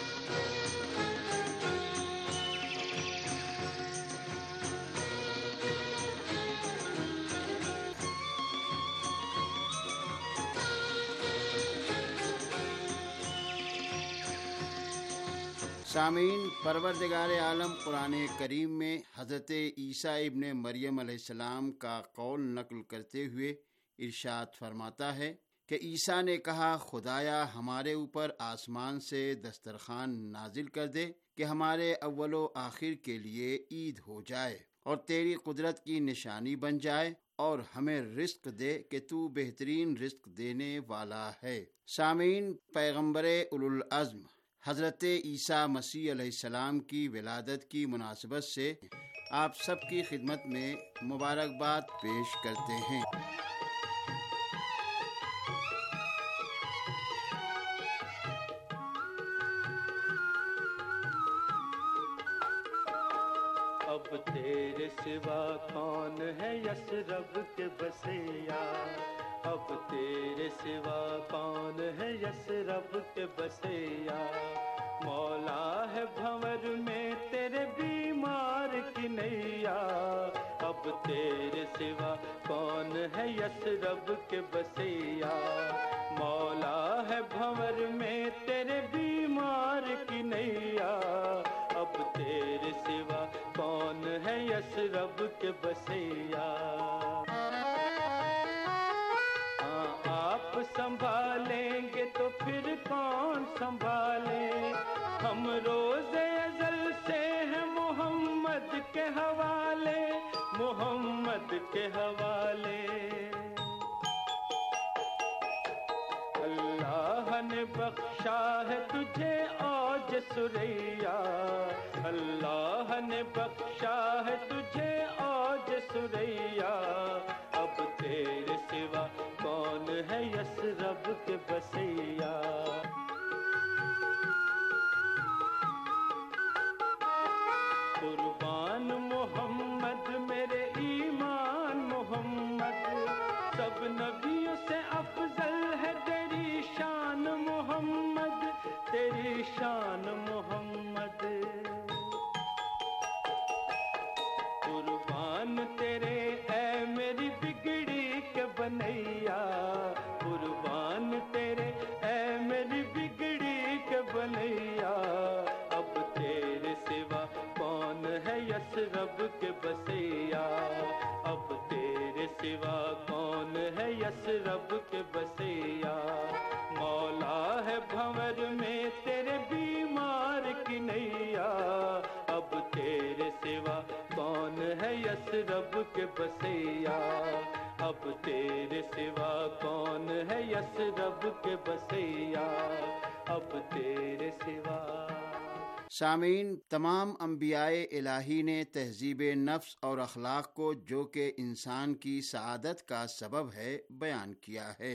سامعین، پروردگار عالم قرآن کریم میں حضرت عیسیٰ ابن مریم علیہ السلام کا قول نقل کرتے ہوئے ارشاد فرماتا ہے کہ عیسیٰ نے کہا، خدایا ہمارے اوپر آسمان سے دسترخوان نازل کر دے کہ ہمارے اول و آخر کے لیے عید ہو جائے اور تیری قدرت کی نشانی بن جائے، اور ہمیں رزق دے کہ تو بہترین رزق دینے والا ہے۔ سامعین، پیغمبر اولوالعزم حضرت عیسیٰ مسیح علیہ السلام کی ولادت کی مناسبت سے آپ سب کی خدمت میں مبارکباد پیش کرتے ہیں۔ اب تیرے سوا کون ہے یثرب کے بسیا، اب تیرے سوا کون ہے یثرب کے بسیا، مولا ہے بھنور میں تیرے بیمار کی نیا، اب تیرے سوا کون ہے یثرب کے بسیا، مولا ہے بھنور میں تیرے بیمار کی نیا، اب تیرے سوا کون ہے یثرب کے بسیا۔ ہاں آپ سنبھالیں گے تو پھر کون سنبھالے، ہم روز ازل سے ہیں محمد کے حوالے، محمد کے حوالے۔ اللہ نے بخشا ہے تجھے اوج سریا، اللہ نے بخشا ہے تجھے اوج سریا، اب تیرے سوا کون ہے یثرب کے بسیا۔ قربان محمد میرے ایمان محمد، سب نبیوں سے افضل ہے تیری شان محمد، تیری شان محمد۔ قربان تیرے اے میری بگڑی کے بنیا، قربان تیرے اے میری بگڑی کے بنیا، اب تیرے سوا کون ہے یثرب کے بسیا، اب تیرے سوا کون ہے یثرب کے بسیا، مولا ہے بھنور میں تیرے بیمار کی نیا، اب تیرے سوا کون ہے یثرب کے بسیا، اب تیرے سوا کون ہے یثرب کے بسیا، اب تیرے سوا۔ سامعین، تمام انبیاء الہی نے تہذیب نفس اور اخلاق کو جو کہ انسان کی سعادت کا سبب ہے بیان کیا ہے۔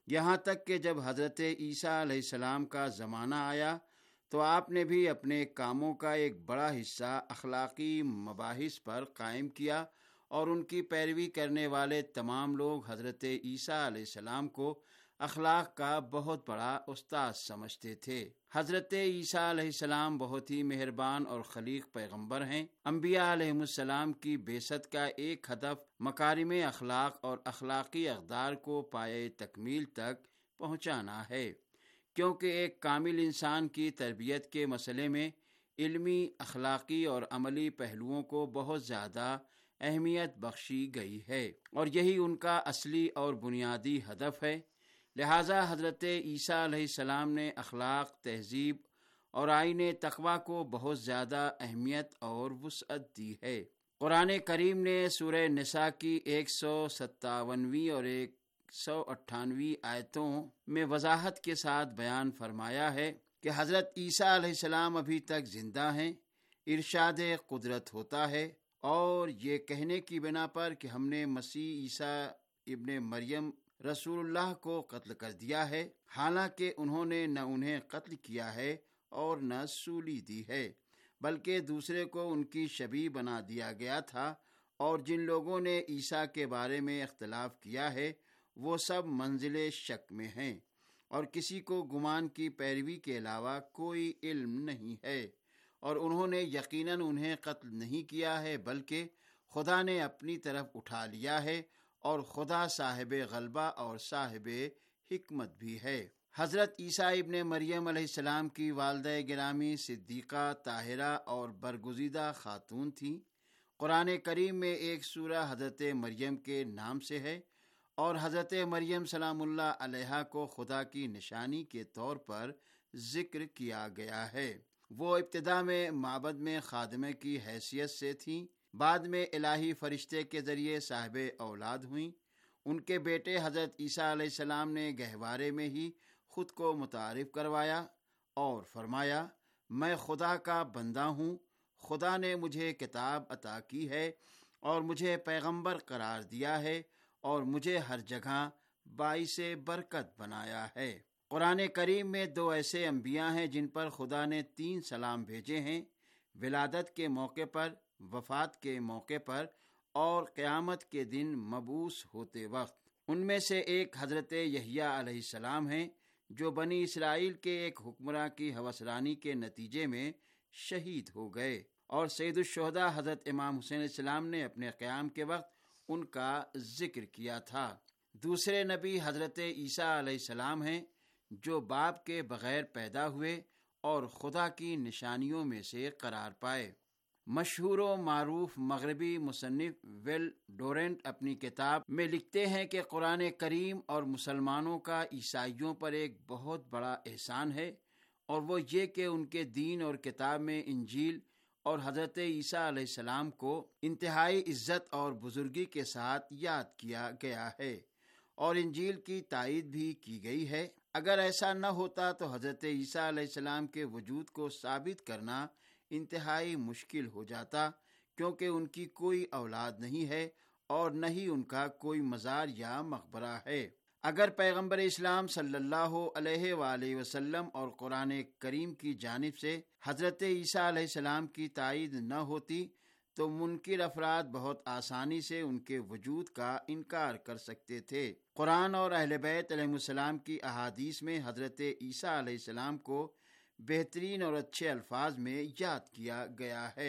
یہاں تک کہ جب حضرت عیسیٰ علیہ السلام کا زمانہ آیا تو آپ نے بھی اپنے کاموں کا ایک بڑا حصہ اخلاقی مباحث پر قائم کیا اور ان کی پیروی کرنے والے تمام لوگ حضرت عیسیٰ علیہ السلام کو اخلاق کا بہت بڑا استاد سمجھتے تھے۔ حضرت عیسیٰ علیہ السلام بہت ہی مہربان اور خلیق پیغمبر ہیں۔ انبیاء علیہ السلام کی بعثت کا ایک ہدف مکارم اخلاق اور اخلاقی اقدار کو پایۂ تکمیل تک پہنچانا ہے، کیونکہ ایک کامل انسان کی تربیت کے مسئلے میں علمی، اخلاقی اور عملی پہلوؤں کو بہت زیادہ اہمیت بخشی گئی ہے، اور یہی ان کا اصلی اور بنیادی ہدف ہے۔ لہٰذا حضرت عیسیٰ علیہ السلام نے اخلاق، تہذیب اور آئین تقویٰ کو بہت زیادہ اہمیت اور وسعت دی ہے۔ قرآن کریم نے سورہ نساء کی ایک سو ستاونویں اور ایک سو اٹھانویں آیتوں میں وضاحت کے ساتھ بیان فرمایا ہے کہ حضرت عیسیٰ علیہ السلام ابھی تک زندہ ہیں۔ ارشاد قدرت ہوتا ہے اور یہ کہنے کی بنا پر کہ ہم نے مسیح عیسیٰ ابن مریم رسول اللہ کو قتل کر دیا ہے، حالانکہ انہوں نے نہ انہیں قتل کیا ہے اور نہ سولی دی ہے، بلکہ دوسرے کو ان کی شبیہ بنا دیا گیا تھا، اور جن لوگوں نے عیسیٰ کے بارے میں اختلاف کیا ہے وہ سب منزل شک میں ہیں، اور کسی کو گمان کی پیروی کے علاوہ کوئی علم نہیں ہے، اور انہوں نے یقیناً انہیں قتل نہیں کیا ہے بلکہ خدا نے اپنی طرف اٹھا لیا ہے، اور خدا صاحب غلبہ اور صاحب حکمت بھی ہے۔ حضرت عیسیٰ ابن مریم علیہ السلام کی والدہ گرامی صدیقہ، طاہرہ اور برگزیدہ خاتون تھیں۔ قرآن کریم میں ایک سورہ حضرت مریم کے نام سے ہے، اور حضرت مریم سلام اللہ علیہا کو خدا کی نشانی کے طور پر ذکر کیا گیا ہے۔ وہ ابتدا میں معبد میں خادمہ کی حیثیت سے تھیں، بعد میں الہی فرشتے کے ذریعے صاحب اولاد ہوئیں۔ ان کے بیٹے حضرت عیسیٰ علیہ السلام نے گہوارے میں ہی خود کو متعارف کروایا اور فرمایا، میں خدا کا بندہ ہوں، خدا نے مجھے کتاب عطا کی ہے اور مجھے پیغمبر قرار دیا ہے اور مجھے ہر جگہ باعث برکت بنایا ہے۔ قرآن کریم میں دو ایسے انبیاء ہیں جن پر خدا نے تین سلام بھیجے ہیں، ولادت کے موقع پر، وفات کے موقع پر اور قیامت کے دن مبعوث ہوتے وقت۔ ان میں سے ایک حضرت یحییٰ علیہ السلام ہیں جو بنی اسرائیل کے ایک حکمراں کی ہوسرانی کے نتیجے میں شہید ہو گئے، اور سید الشہداء حضرت امام حسین علیہ السلام نے اپنے قیام کے وقت ان کا ذکر کیا تھا۔ دوسرے نبی حضرت عیسیٰ علیہ السلام ہیں جو باپ کے بغیر پیدا ہوئے اور خدا کی نشانیوں میں سے قرار پائے۔ مشہور و معروف مغربی مصنف ویل ڈورنٹ اپنی کتاب میں لکھتے ہیں کہ قرآن کریم اور مسلمانوں کا عیسائیوں پر ایک بہت بڑا احسان ہے، اور وہ یہ کہ ان کے دین اور کتاب میں انجیل اور حضرت عیسیٰ علیہ السلام کو انتہائی عزت اور بزرگی کے ساتھ یاد کیا گیا ہے، اور انجیل کی تائید بھی کی گئی ہے۔ اگر ایسا نہ ہوتا تو حضرت عیسیٰ علیہ السلام کے وجود کو ثابت کرنا انتہائی مشکل ہو جاتا، کیونکہ ان کی کوئی اولاد نہیں ہے اور نہ ہی ان کا کوئی مزار یا مقبرہ ہے۔ اگر پیغمبر اسلام صلی اللہ علیہ وآلہ وسلم اور قرآن کریم کی جانب سے حضرت عیسیٰ علیہ السلام کی تائید نہ ہوتی تو منکر افراد بہت آسانی سے ان کے وجود کا انکار کر سکتے تھے۔ قرآن اور اہل بیت علیہ السلام کی احادیث میں حضرت عیسیٰ علیہ السلام کو بہترین اور اچھے الفاظ میں یاد کیا گیا ہے۔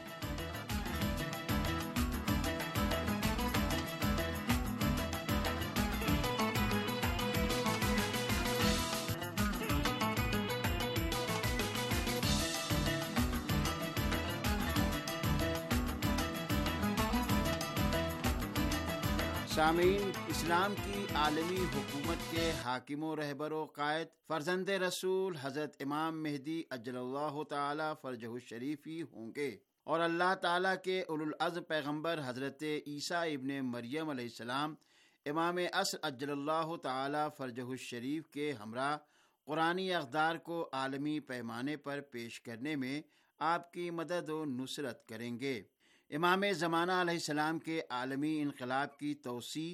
سامعین، اسلام کی عالمی حکومت کے حاکم و رہبر و قائد فرزند رسول حضرت امام مہدی اجل اللہ تعالی فرجہ الشریف ہی ہوں گے، اور اللہ تعالیٰ کے اولو العزم پیغمبر حضرت عیسیٰ ابن مریم علیہ السلام امام عصر اجل اللہ تعالی فرجہ الشریف کے ہمراہ قرآنی اقدار کو عالمی پیمانے پر پیش کرنے میں آپ کی مدد و نصرت کریں گے۔ امام زمانہ علیہ السلام کے عالمی انقلاب کی توسیع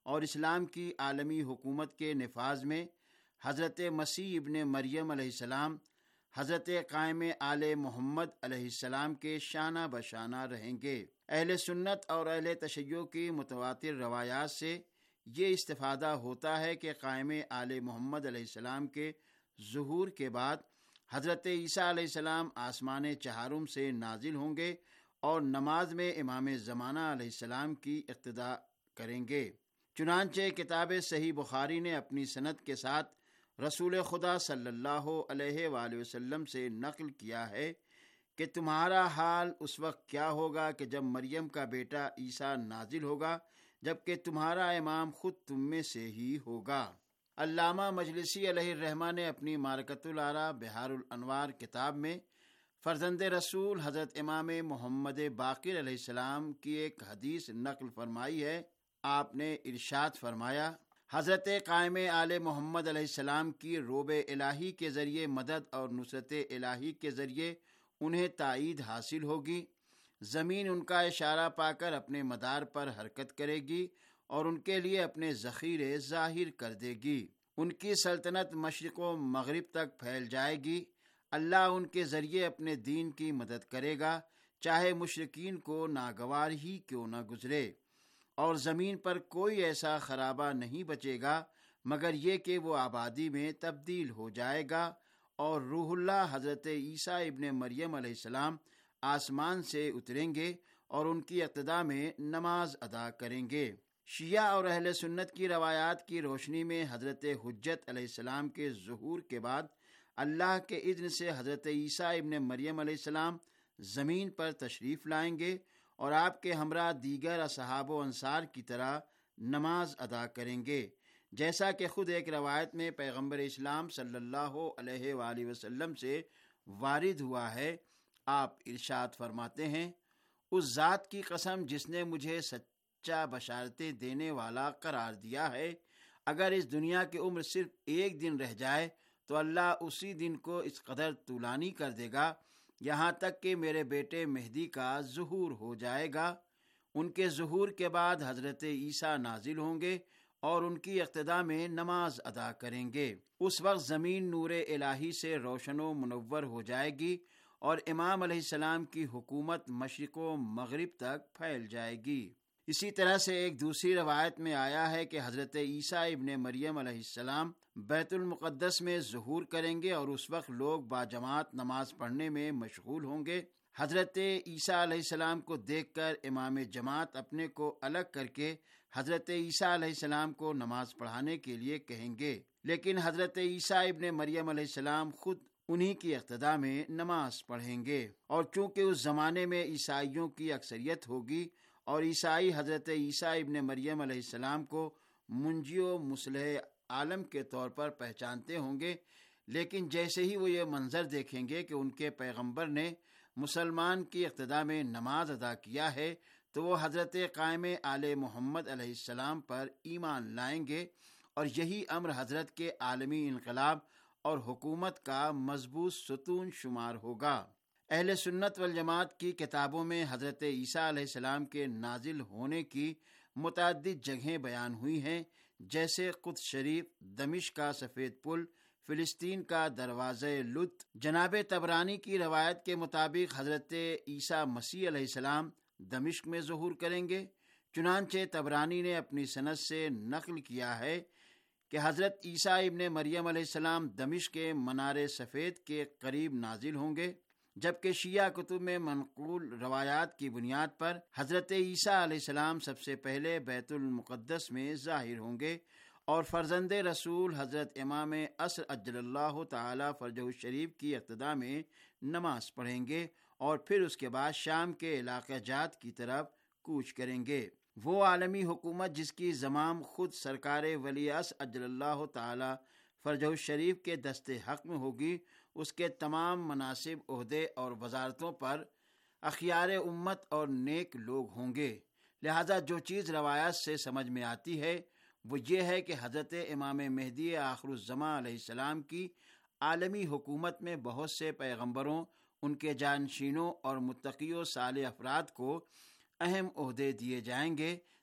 اور اسلام کی عالمی حکومت کے نفاذ میں حضرت مسیح ابن مریم علیہ السلام حضرت قائم آل محمد علیہ السلام کے شانہ بشانہ رہیں گے۔ اہل سنت اور اہل تشیع کی متواتر روایات سے یہ استفادہ ہوتا ہے کہ قائم آل محمد علیہ السلام کے ظہور کے بعد حضرت عیسیٰ علیہ السلام آسمان چہارم سے نازل ہوں گے اور نماز میں امام زمانہ علیہ السلام کی اقتداء کریں گے۔ چنانچہ کتاب صحیح بخاری نے اپنی سند کے ساتھ رسول خدا صلی اللہ علیہ وآلہ وسلم سے نقل کیا ہے کہ تمہارا حال اس وقت کیا ہوگا کہ جب مریم کا بیٹا عیسیٰ نازل ہوگا، جبکہ تمہارا امام خود تم میں سے ہی ہوگا۔ علامہ مجلسی علیہ الرحمہ نے اپنی معرکۃ الآراء بحار الانوار کتاب میں فرزند رسول حضرت امام محمد باقر علیہ السلام کی ایک حدیث نقل فرمائی ہے۔ آپ نے ارشاد فرمایا، حضرت قائم آل محمد علیہ السلام کی روب الہی کے ذریعے مدد اور نصرت الہی کے ذریعے انہیں تائید حاصل ہوگی۔ زمین ان کا اشارہ پا کر اپنے مدار پر حرکت کرے گی اور ان کے لیے اپنے ذخیرے ظاہر کر دے گی۔ ان کی سلطنت مشرق و مغرب تک پھیل جائے گی۔ اللہ ان کے ذریعے اپنے دین کی مدد کرے گا، چاہے مشرکین کو ناگوار ہی کیوں نہ گزرے، اور زمین پر کوئی ایسا خرابہ نہیں بچے گا مگر یہ کہ وہ آبادی میں تبدیل ہو جائے گا، اور روح اللہ حضرت عیسیٰ ابن مریم علیہ السلام آسمان سے اتریں گے اور ان کی اقتداء میں نماز ادا کریں گے۔ شیعہ اور اہل سنت کی روایات کی روشنی میں حضرت حجت علیہ السلام کے ظہور کے بعد اللہ کے اذن سے حضرت عیسیٰ ابن مریم علیہ السلام زمین پر تشریف لائیں گے اور آپ کے ہمراہ دیگر اصحاب و انصار کی طرح نماز ادا کریں گے، جیسا کہ خود ایک روایت میں پیغمبر اسلام صلی اللہ علیہ وآلہ وسلم سے وارد ہوا ہے۔ آپ ارشاد فرماتے ہیں، اس ذات کی قسم جس نے مجھے سچا بشارتیں دینے والا قرار دیا ہے، اگر اس دنیا کی عمر صرف ایک دن رہ جائے تو اللہ اسی دن کو اس قدر طولانی کر دے گا یہاں تک کہ میرے بیٹے مہدی کا ظہور ہو جائے گا۔ ان کے ظہور کے بعد حضرت عیسیٰ نازل ہوں گے اور ان کی اقتداء میں نماز ادا کریں گے۔ اس وقت زمین نور الہی سے روشن و منور ہو جائے گی اور امام علیہ السلام کی حکومت مشرق و مغرب تک پھیل جائے گی۔ اسی طرح سے ایک دوسری روایت میں آیا ہے کہ حضرت عیسیٰ ابن مریم علیہ السلام بیت المقدس میں ظہور کریں گے اور اس وقت لوگ باجماعت نماز پڑھنے میں مشغول ہوں گے۔ حضرت عیسیٰ علیہ السلام کو دیکھ کر امام جماعت اپنے کو الگ کر کے حضرت عیسیٰ علیہ السلام کو نماز پڑھانے کے لیے کہیں گے، لیکن حضرت عیسیٰ ابن مریم علیہ السلام خود انہی کی اقتداء میں نماز پڑھیں گے۔ اور چونکہ اس زمانے میں عیسائیوں کی اکثریت ہوگی اور عیسائی حضرت عیسیٰ ابن مریم علیہ السلام کو منجی و مصلح عالم کے طور پر پہچانتے ہوں گے، لیکن جیسے ہی وہ یہ منظر دیکھیں گے کہ ان کے پیغمبر نے مسلمان کی اقتداء میں نماز ادا کیا ہے تو وہ حضرت قائم آل محمد علیہ السلام پر ایمان لائیں گے، اور یہی امر حضرت کے عالمی انقلاب اور حکومت کا مضبوط ستون شمار ہوگا۔ اہل سنت والجماعت کی کتابوں میں حضرت عیسیٰ علیہ السلام کے نازل ہونے کی متعدد جگہیں بیان ہوئی ہیں، جیسے قدس شریف، دمشق کا سفید پل، فلسطین کا دروازہ لط۔ جناب طبرانی کی روایت کے مطابق حضرت عیسیٰ مسیح علیہ السلام دمشق میں ظہور کریں گے۔ چنانچہ طبرانی نے اپنی سند سے نقل کیا ہے کہ حضرت عیسیٰ ابن مریم علیہ السلام دمشق کے منار سفید کے قریب نازل ہوں گے، جبکہ شیعہ کتب میں منقول روایات کی بنیاد پر حضرت عیسیٰ علیہ السلام سب سے پہلے بیت المقدس میں ظاہر ہوں گے اور فرزند رسول حضرت امام عصر عجل اللہ تعالی فرجہ الشریف کی اقتداء میں نماز پڑھیں گے اور پھر اس کے بعد شام کے علاقہ جات کی طرف کوچ کریں گے۔ وہ عالمی حکومت جس کی زمام خود سرکار ولی عصر عجل اللہ تعالی فرجہ الشریف کے دست حق میں ہوگی، اس کے تمام مناصب، عہدے اور وزارتوں پر اخیار امت اور نیک لوگ ہوں گے۔ لہذا جو چیز روایات سے سمجھ میں آتی ہے وہ یہ ہے کہ حضرت امام مہدی آخر الزماں علیہ السلام کی عالمی حکومت میں بہت سے پیغمبروں، ان کے جانشینوں اور متقی و صالح افراد کو اہم عہدے دیے جائیں گے،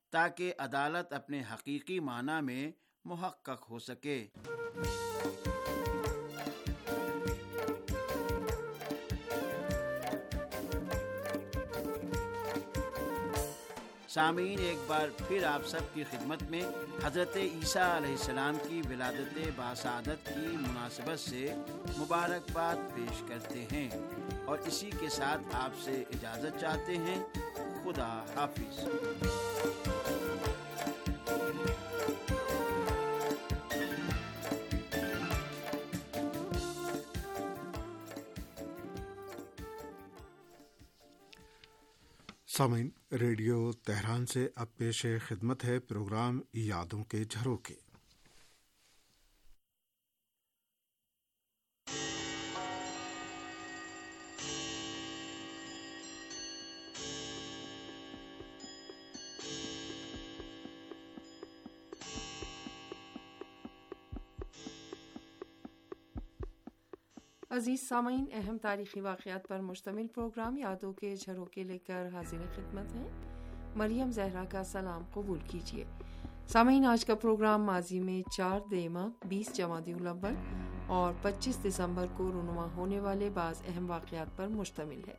تاکہ عدالت اپنے حقیقی معنی میں محقق ہو سکے۔ سامعین، ایک بار پھر آپ سب کی خدمت میں حضرت عیسیٰ علیہ السلام کی ولادت باسعادت کی مناسبت سے مبارکباد پیش کرتے ہیں اور اسی کے ساتھ آپ سے اجازت چاہتے ہیں۔ خدا حافظ۔ سامعین، ریڈیو تہران سے اب پیش خدمت ہے پروگرام یادوں کے جھروکے۔ عزیز سامعین، اہم تاریخی واقعات پر مشتمل پروگرام یادوں کے جھروکے لے کر حاضر خدمت ہیں۔ مریم زہرا کا سلام قبول کیجیے۔ سامعین، آج کا پروگرام ماضی میں چار دیمہ بیس جمادی الاول اور پچیس دسمبر کو رونما ہونے والے بعض اہم واقعات پر مشتمل ہے۔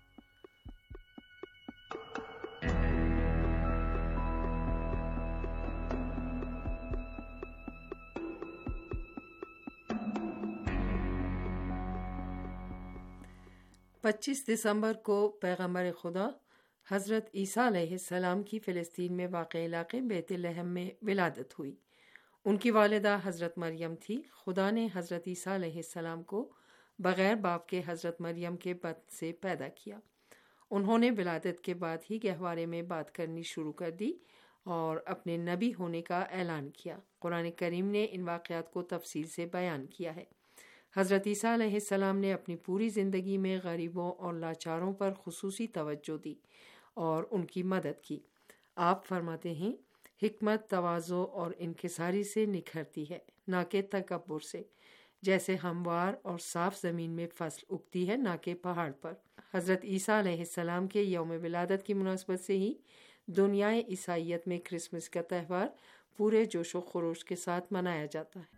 پچیس دسمبر کو پیغمبر خدا حضرت عیسیٰ علیہ السلام کی فلسطین میں واقع علاقے بیت لحم میں ولادت ہوئی۔ ان کی والدہ حضرت مریم تھی۔ خدا نے حضرت عیسیٰ علیہ السلام کو بغیر باپ کے حضرت مریم کے بطن سے پیدا کیا۔ انہوں نے ولادت کے بعد ہی گہوارے میں بات کرنی شروع کر دی اور اپنے نبی ہونے کا اعلان کیا۔ قرآن کریم نے ان واقعات کو تفصیل سے بیان کیا ہے۔ حضرت عیسیٰ علیہ السلام نے اپنی پوری زندگی میں غریبوں اور لاچاروں پر خصوصی توجہ دی اور ان کی مدد کی۔ آپ فرماتے ہیں، حکمت تواضع اور انکساری سے نکھرتی ہے، نہ کہ تکبر سے، جیسے ہموار اور صاف زمین میں فصل اگتی ہے، نہ کہ پہاڑ پر۔ حضرت عیسیٰ علیہ السلام کے یوم ولادت کی مناسبت سے ہی دنیائے عیسائیت میں کرسمس کا تہوار پورے جوش و خروش کے ساتھ منایا جاتا ہے۔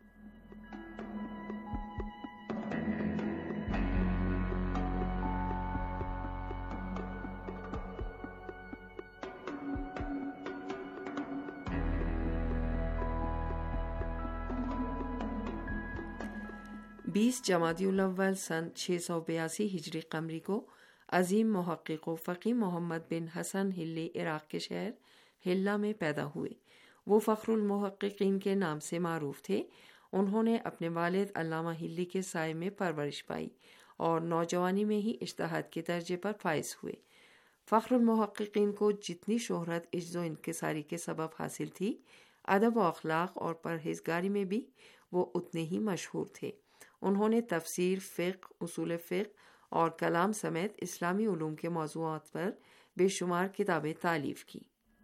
بیس جمادی الاول سن چھ سو بیاسی ہجری قمری کو عظیم محقق و فقی محمد بن حسن ہلی عراق کے شہر ہلہ میں پیدا ہوئے۔ وہ فخر المحققین کے نام سے معروف تھے۔ انہوں نے اپنے والد علامہ ہلی کے سائے میں پرورش پائی اور نوجوانی میں ہی اجتہاد کے درجے پر فائز ہوئے۔ فخر المحققین کو جتنی شہرت عجز و انکساری کے سبب حاصل تھی، ادب و اخلاق اور پرہیزگاری میں بھی وہ اتنے ہی مشہور تھے۔ انہوں نے تفسیر، فقہ، اصول فقہ اور کلام سمیت اسلامی علوم کے موضوعات پر بے شمار کتابیں تالیف کی۔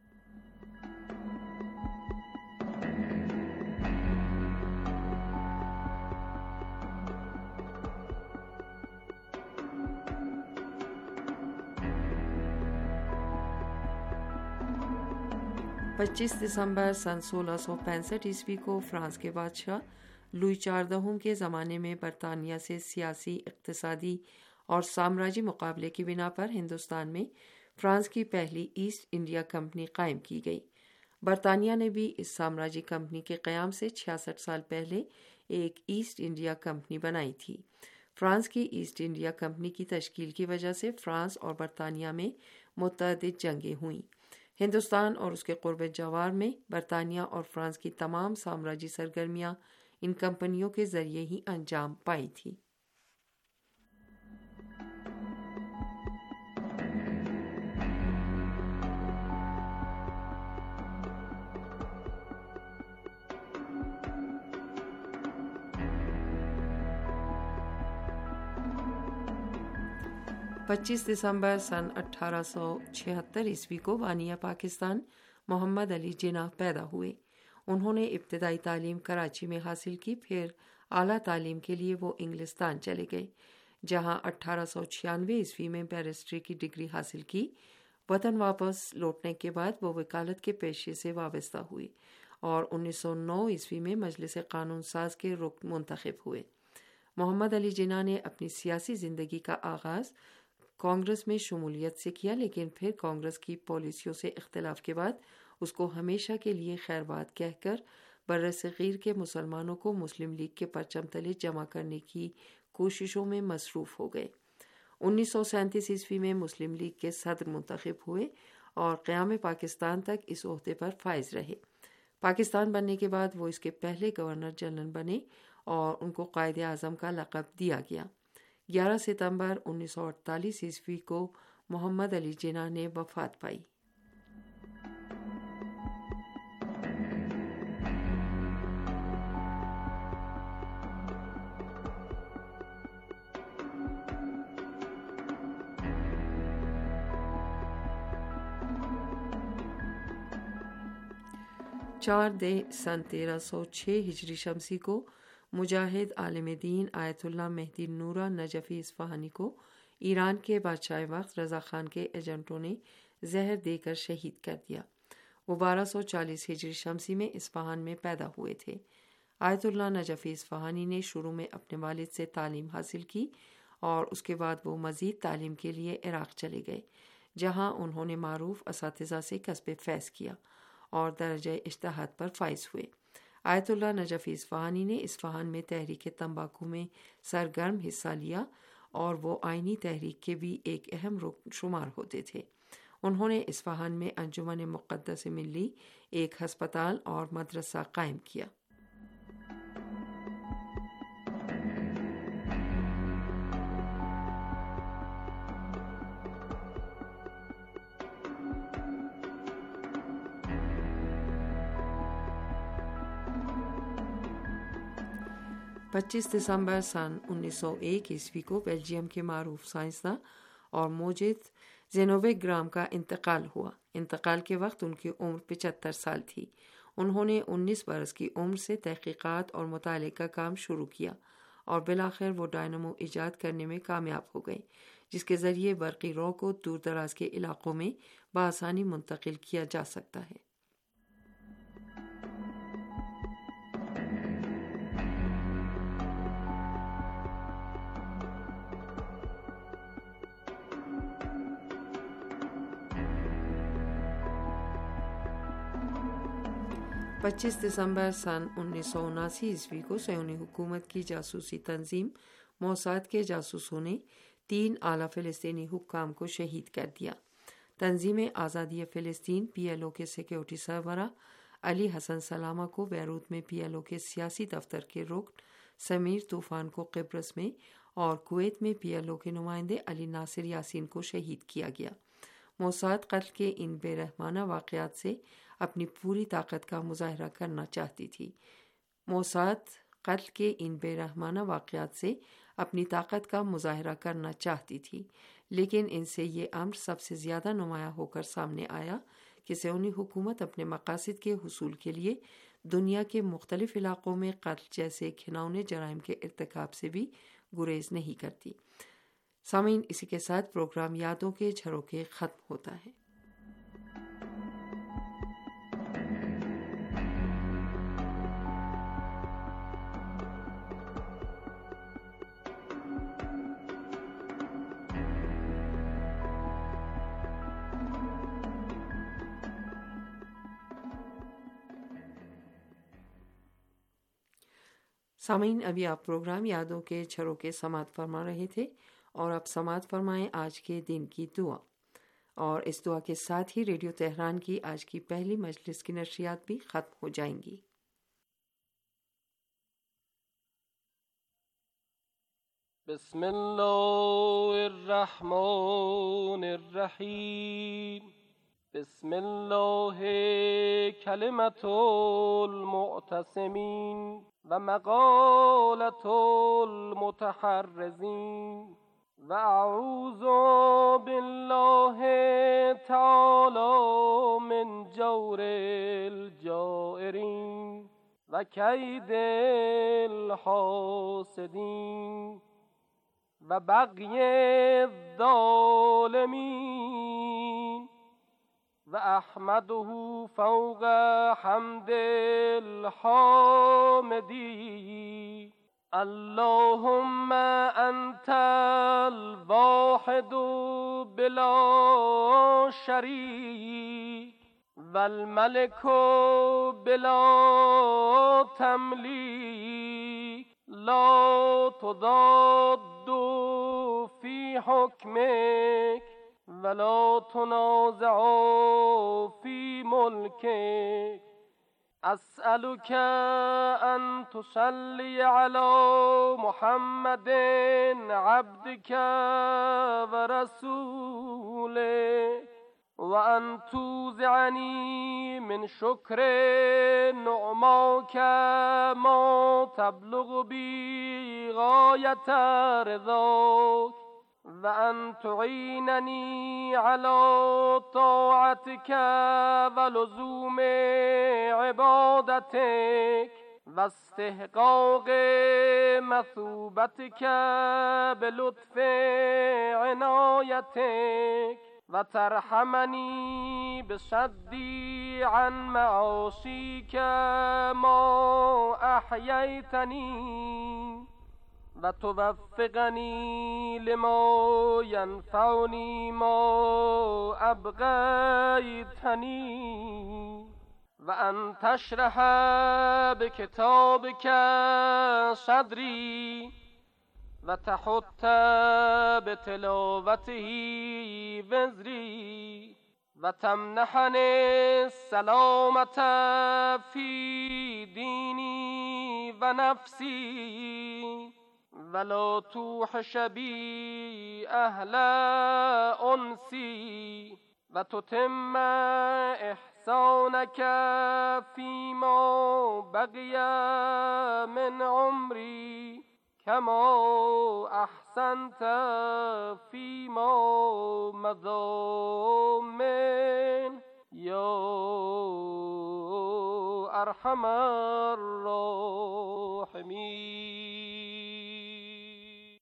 پچیس دسمبر سن سولہ سو پینسٹھ عیسوی کو فرانس کے بادشاہ لوئی چاردہوم کے زمانے میں برطانیہ سے سیاسی، اقتصادی اور سامراجی مقابلے کی بنا پر ہندوستان میں فرانس کی پہلی ایسٹ انڈیا کمپنی قائم کی گئی۔ برطانیہ نے بھی اس سامراجی کمپنی کے قیام سے چھیاسٹھ سال پہلے ایک ایسٹ انڈیا کمپنی بنائی تھی۔ فرانس کی ایسٹ انڈیا کمپنی کی تشکیل کی وجہ سے فرانس اور برطانیہ میں متعدد جنگیں ہوئیں۔ ہندوستان اور اس کے قرب جوار میں برطانیہ اور فرانس کی تمام سامراجی سرگرمیاں ان کمپنیوں کے ذریعے ہی انجام پائی تھی۔ پچیس دسمبر سن اٹھارہ سو چھہتر عیسوی کو بانیہ پاکستان محمد علی جناح پیدا ہوئے۔ انہوں نے ابتدائی تعلیم کراچی میں حاصل کی، پھر اعلیٰ تعلیم کے لیے وہ انگلستان چلے گئے، جہاں اٹھارہ سو چھیانوے عیسوی میں بیرسٹری کی ڈگری حاصل کی۔ وطن واپس لوٹنے کے بعد وہ وکالت کے پیشے سے وابستہ ہوئی اور انیس سو نو عیسوی میں مجلس قانون ساز کے رکن منتخب ہوئے۔ محمد علی جناح نے اپنی سیاسی زندگی کا آغاز کانگریس میں شمولیت سے کیا، لیکن پھر کانگریس کی پالیسیوں سے اختلاف کے بعد اس کو ہمیشہ کے لیے خیر بات کہہ کر بر صغیر کے مسلمانوں کو مسلم لیگ کے پرچم تلے جمع کرنے کی کوششوں میں مصروف ہو گئے۔ انیس سو سینتیس عیسوی میں مسلم لیگ کے صدر منتخب ہوئے اور قیام پاکستان تک اس عہدے پر فائز رہے۔ پاکستان بننے کے بعد وہ اس کے پہلے گورنر جنرل بنے اور ان کو قائد اعظم کا لقب دیا گیا۔ گیارہ ستمبر انیس سو اڑتالیس عیسوی کو محمد علی جناح نے وفات پائی۔ چار دے سن تیرہ سو چھ ہجری شمسی کو مجاہد عالم دین آیت اللہ مہدی نورہ نجفی اصفہانی کو ایران کے بادشاہ وقت رضا خان کے ایجنٹوں نے زہر دے کر شہید کر دیا۔ وہ بارہ سو چالیس ہجری شمسی میں اصفہان میں پیدا ہوئے تھے۔ آیت اللہ نجفی اصفہانی نے شروع میں اپنے والد سے تعلیم حاصل کی اور اس کے بعد وہ مزید تعلیم کے لیے عراق چلے گئے، جہاں انہوں نے معروف اساتذہ سے کسب فیض کیا اور درجہ اجتہاد پر فائز ہوئے۔ آیت اللہ نجفی اصفہانی نے اصفہان میں تحریک تمباکو میں سرگرم حصہ لیا اور وہ آئینی تحریک کے بھی ایک اہم رکن شمار ہوتے تھے۔ انہوں نے اصفہان میں انجمن مقدس ملی، ایک ہسپتال اور مدرسہ قائم کیا۔ پچیس دسمبر سن انیس سو ایک عیسوی کو بیلجیم کے معروف سائنسداں اور موجد زینوبے گرام کا انتقال ہوا۔ انتقال کے وقت ان کی عمر پچہتر سال تھی۔ انہوں نے انیس برس کی عمر سے تحقیقات اور مطالعے کا کام شروع کیا اور بالآخر وہ ڈائنامو ایجاد کرنے میں کامیاب ہو گئے، جس کے ذریعے برقی رو کو دور دراز کے علاقوں میں بآسانی منتقل کیا جا سکتا ہے۔ پچیس دسمبر سن انیس سو اناسی عیسوی کو صہیونی حکومت کی جاسوسی تنظیم موساد کے جاسوسوں نے تین اعلیٰ فلسطینی حکام کو شہید کر دیا۔ تنظیم آزادی فلسطین پی ایل او کے سیکیورٹی سربراہ علی حسن سلامہ کو بیروت میں پی ایل او کے سیاسی دفتر کے رکن سمیر طوفان کو قبرص میں اور کویت میں پی ایل او کے نمائندے علی ناصر یاسین کو شہید کیا گیا۔ موساد قتل کے ان بے رحمانہ واقعات سے اپنی پوری طاقت کا مظاہرہ کرنا چاہتی تھی موساد قتل کے ان بے رحمانہ واقعات سے اپنی طاقت کا مظاہرہ کرنا چاہتی تھی لیکن ان سے یہ امر سب سے زیادہ نمایاں ہو کر سامنے آیا کہ صہیونی حکومت اپنے مقاصد کے حصول کے لیے دنیا کے مختلف علاقوں میں قتل جیسے گھناؤنے جرائم کے ارتکاب سے بھی گریز نہیں کرتی۔ سامعین، اسی کے ساتھ پروگرام یادوں کے جھروکے ختم ہوتا ہے۔ سامعین، ابھی آپ پروگرام یادوں کے جھروکے سماعت فرما رہے تھے اور اب سماعت فرمائیں آج کے دن کی دعا، اور اس دعا کے ساتھ ہی ریڈیو تہران کی آج کی پہلی مجلس کی نشریات بھی ختم ہو جائیں گی۔ بسم اللہ الرحمن الرحیم، بسم اللہ کلمۃ المعتصمین و مقالۃ المتحرزین و اعوذ باللہ تعالی من جور الجائرین و کید الحاسدین و بغی الظالمین وأحمده فوق حمد الحامدين. اللهم أنت الواحد بلا شريك والملك بلا تمليك لا تضاد في حكمك ولا تنازع في ملكك. أسألك أن تصلي على محمد عبدك ورسولك وأن توزعني من شكر نعماك ما تبلغ بي غاية رضاك وأن تعينني على طاعتك ولزوم عبادتك واستحقاق مثوبتك بلطف عنایتك وترحمني بصدي عن معاصيك ما أحييتني وتوفقني لما ينفعني ما أبغيتني وأن تشرح بكتابك صدري وتحط بتلاوته وزري وتمنحني السلامة في ديني ونفسي ولا توحش بي أهل أنسي وتتم إحسانك فيما بقي من عمري كما أحسنت فيما مضى من يا أرحم الراحمين.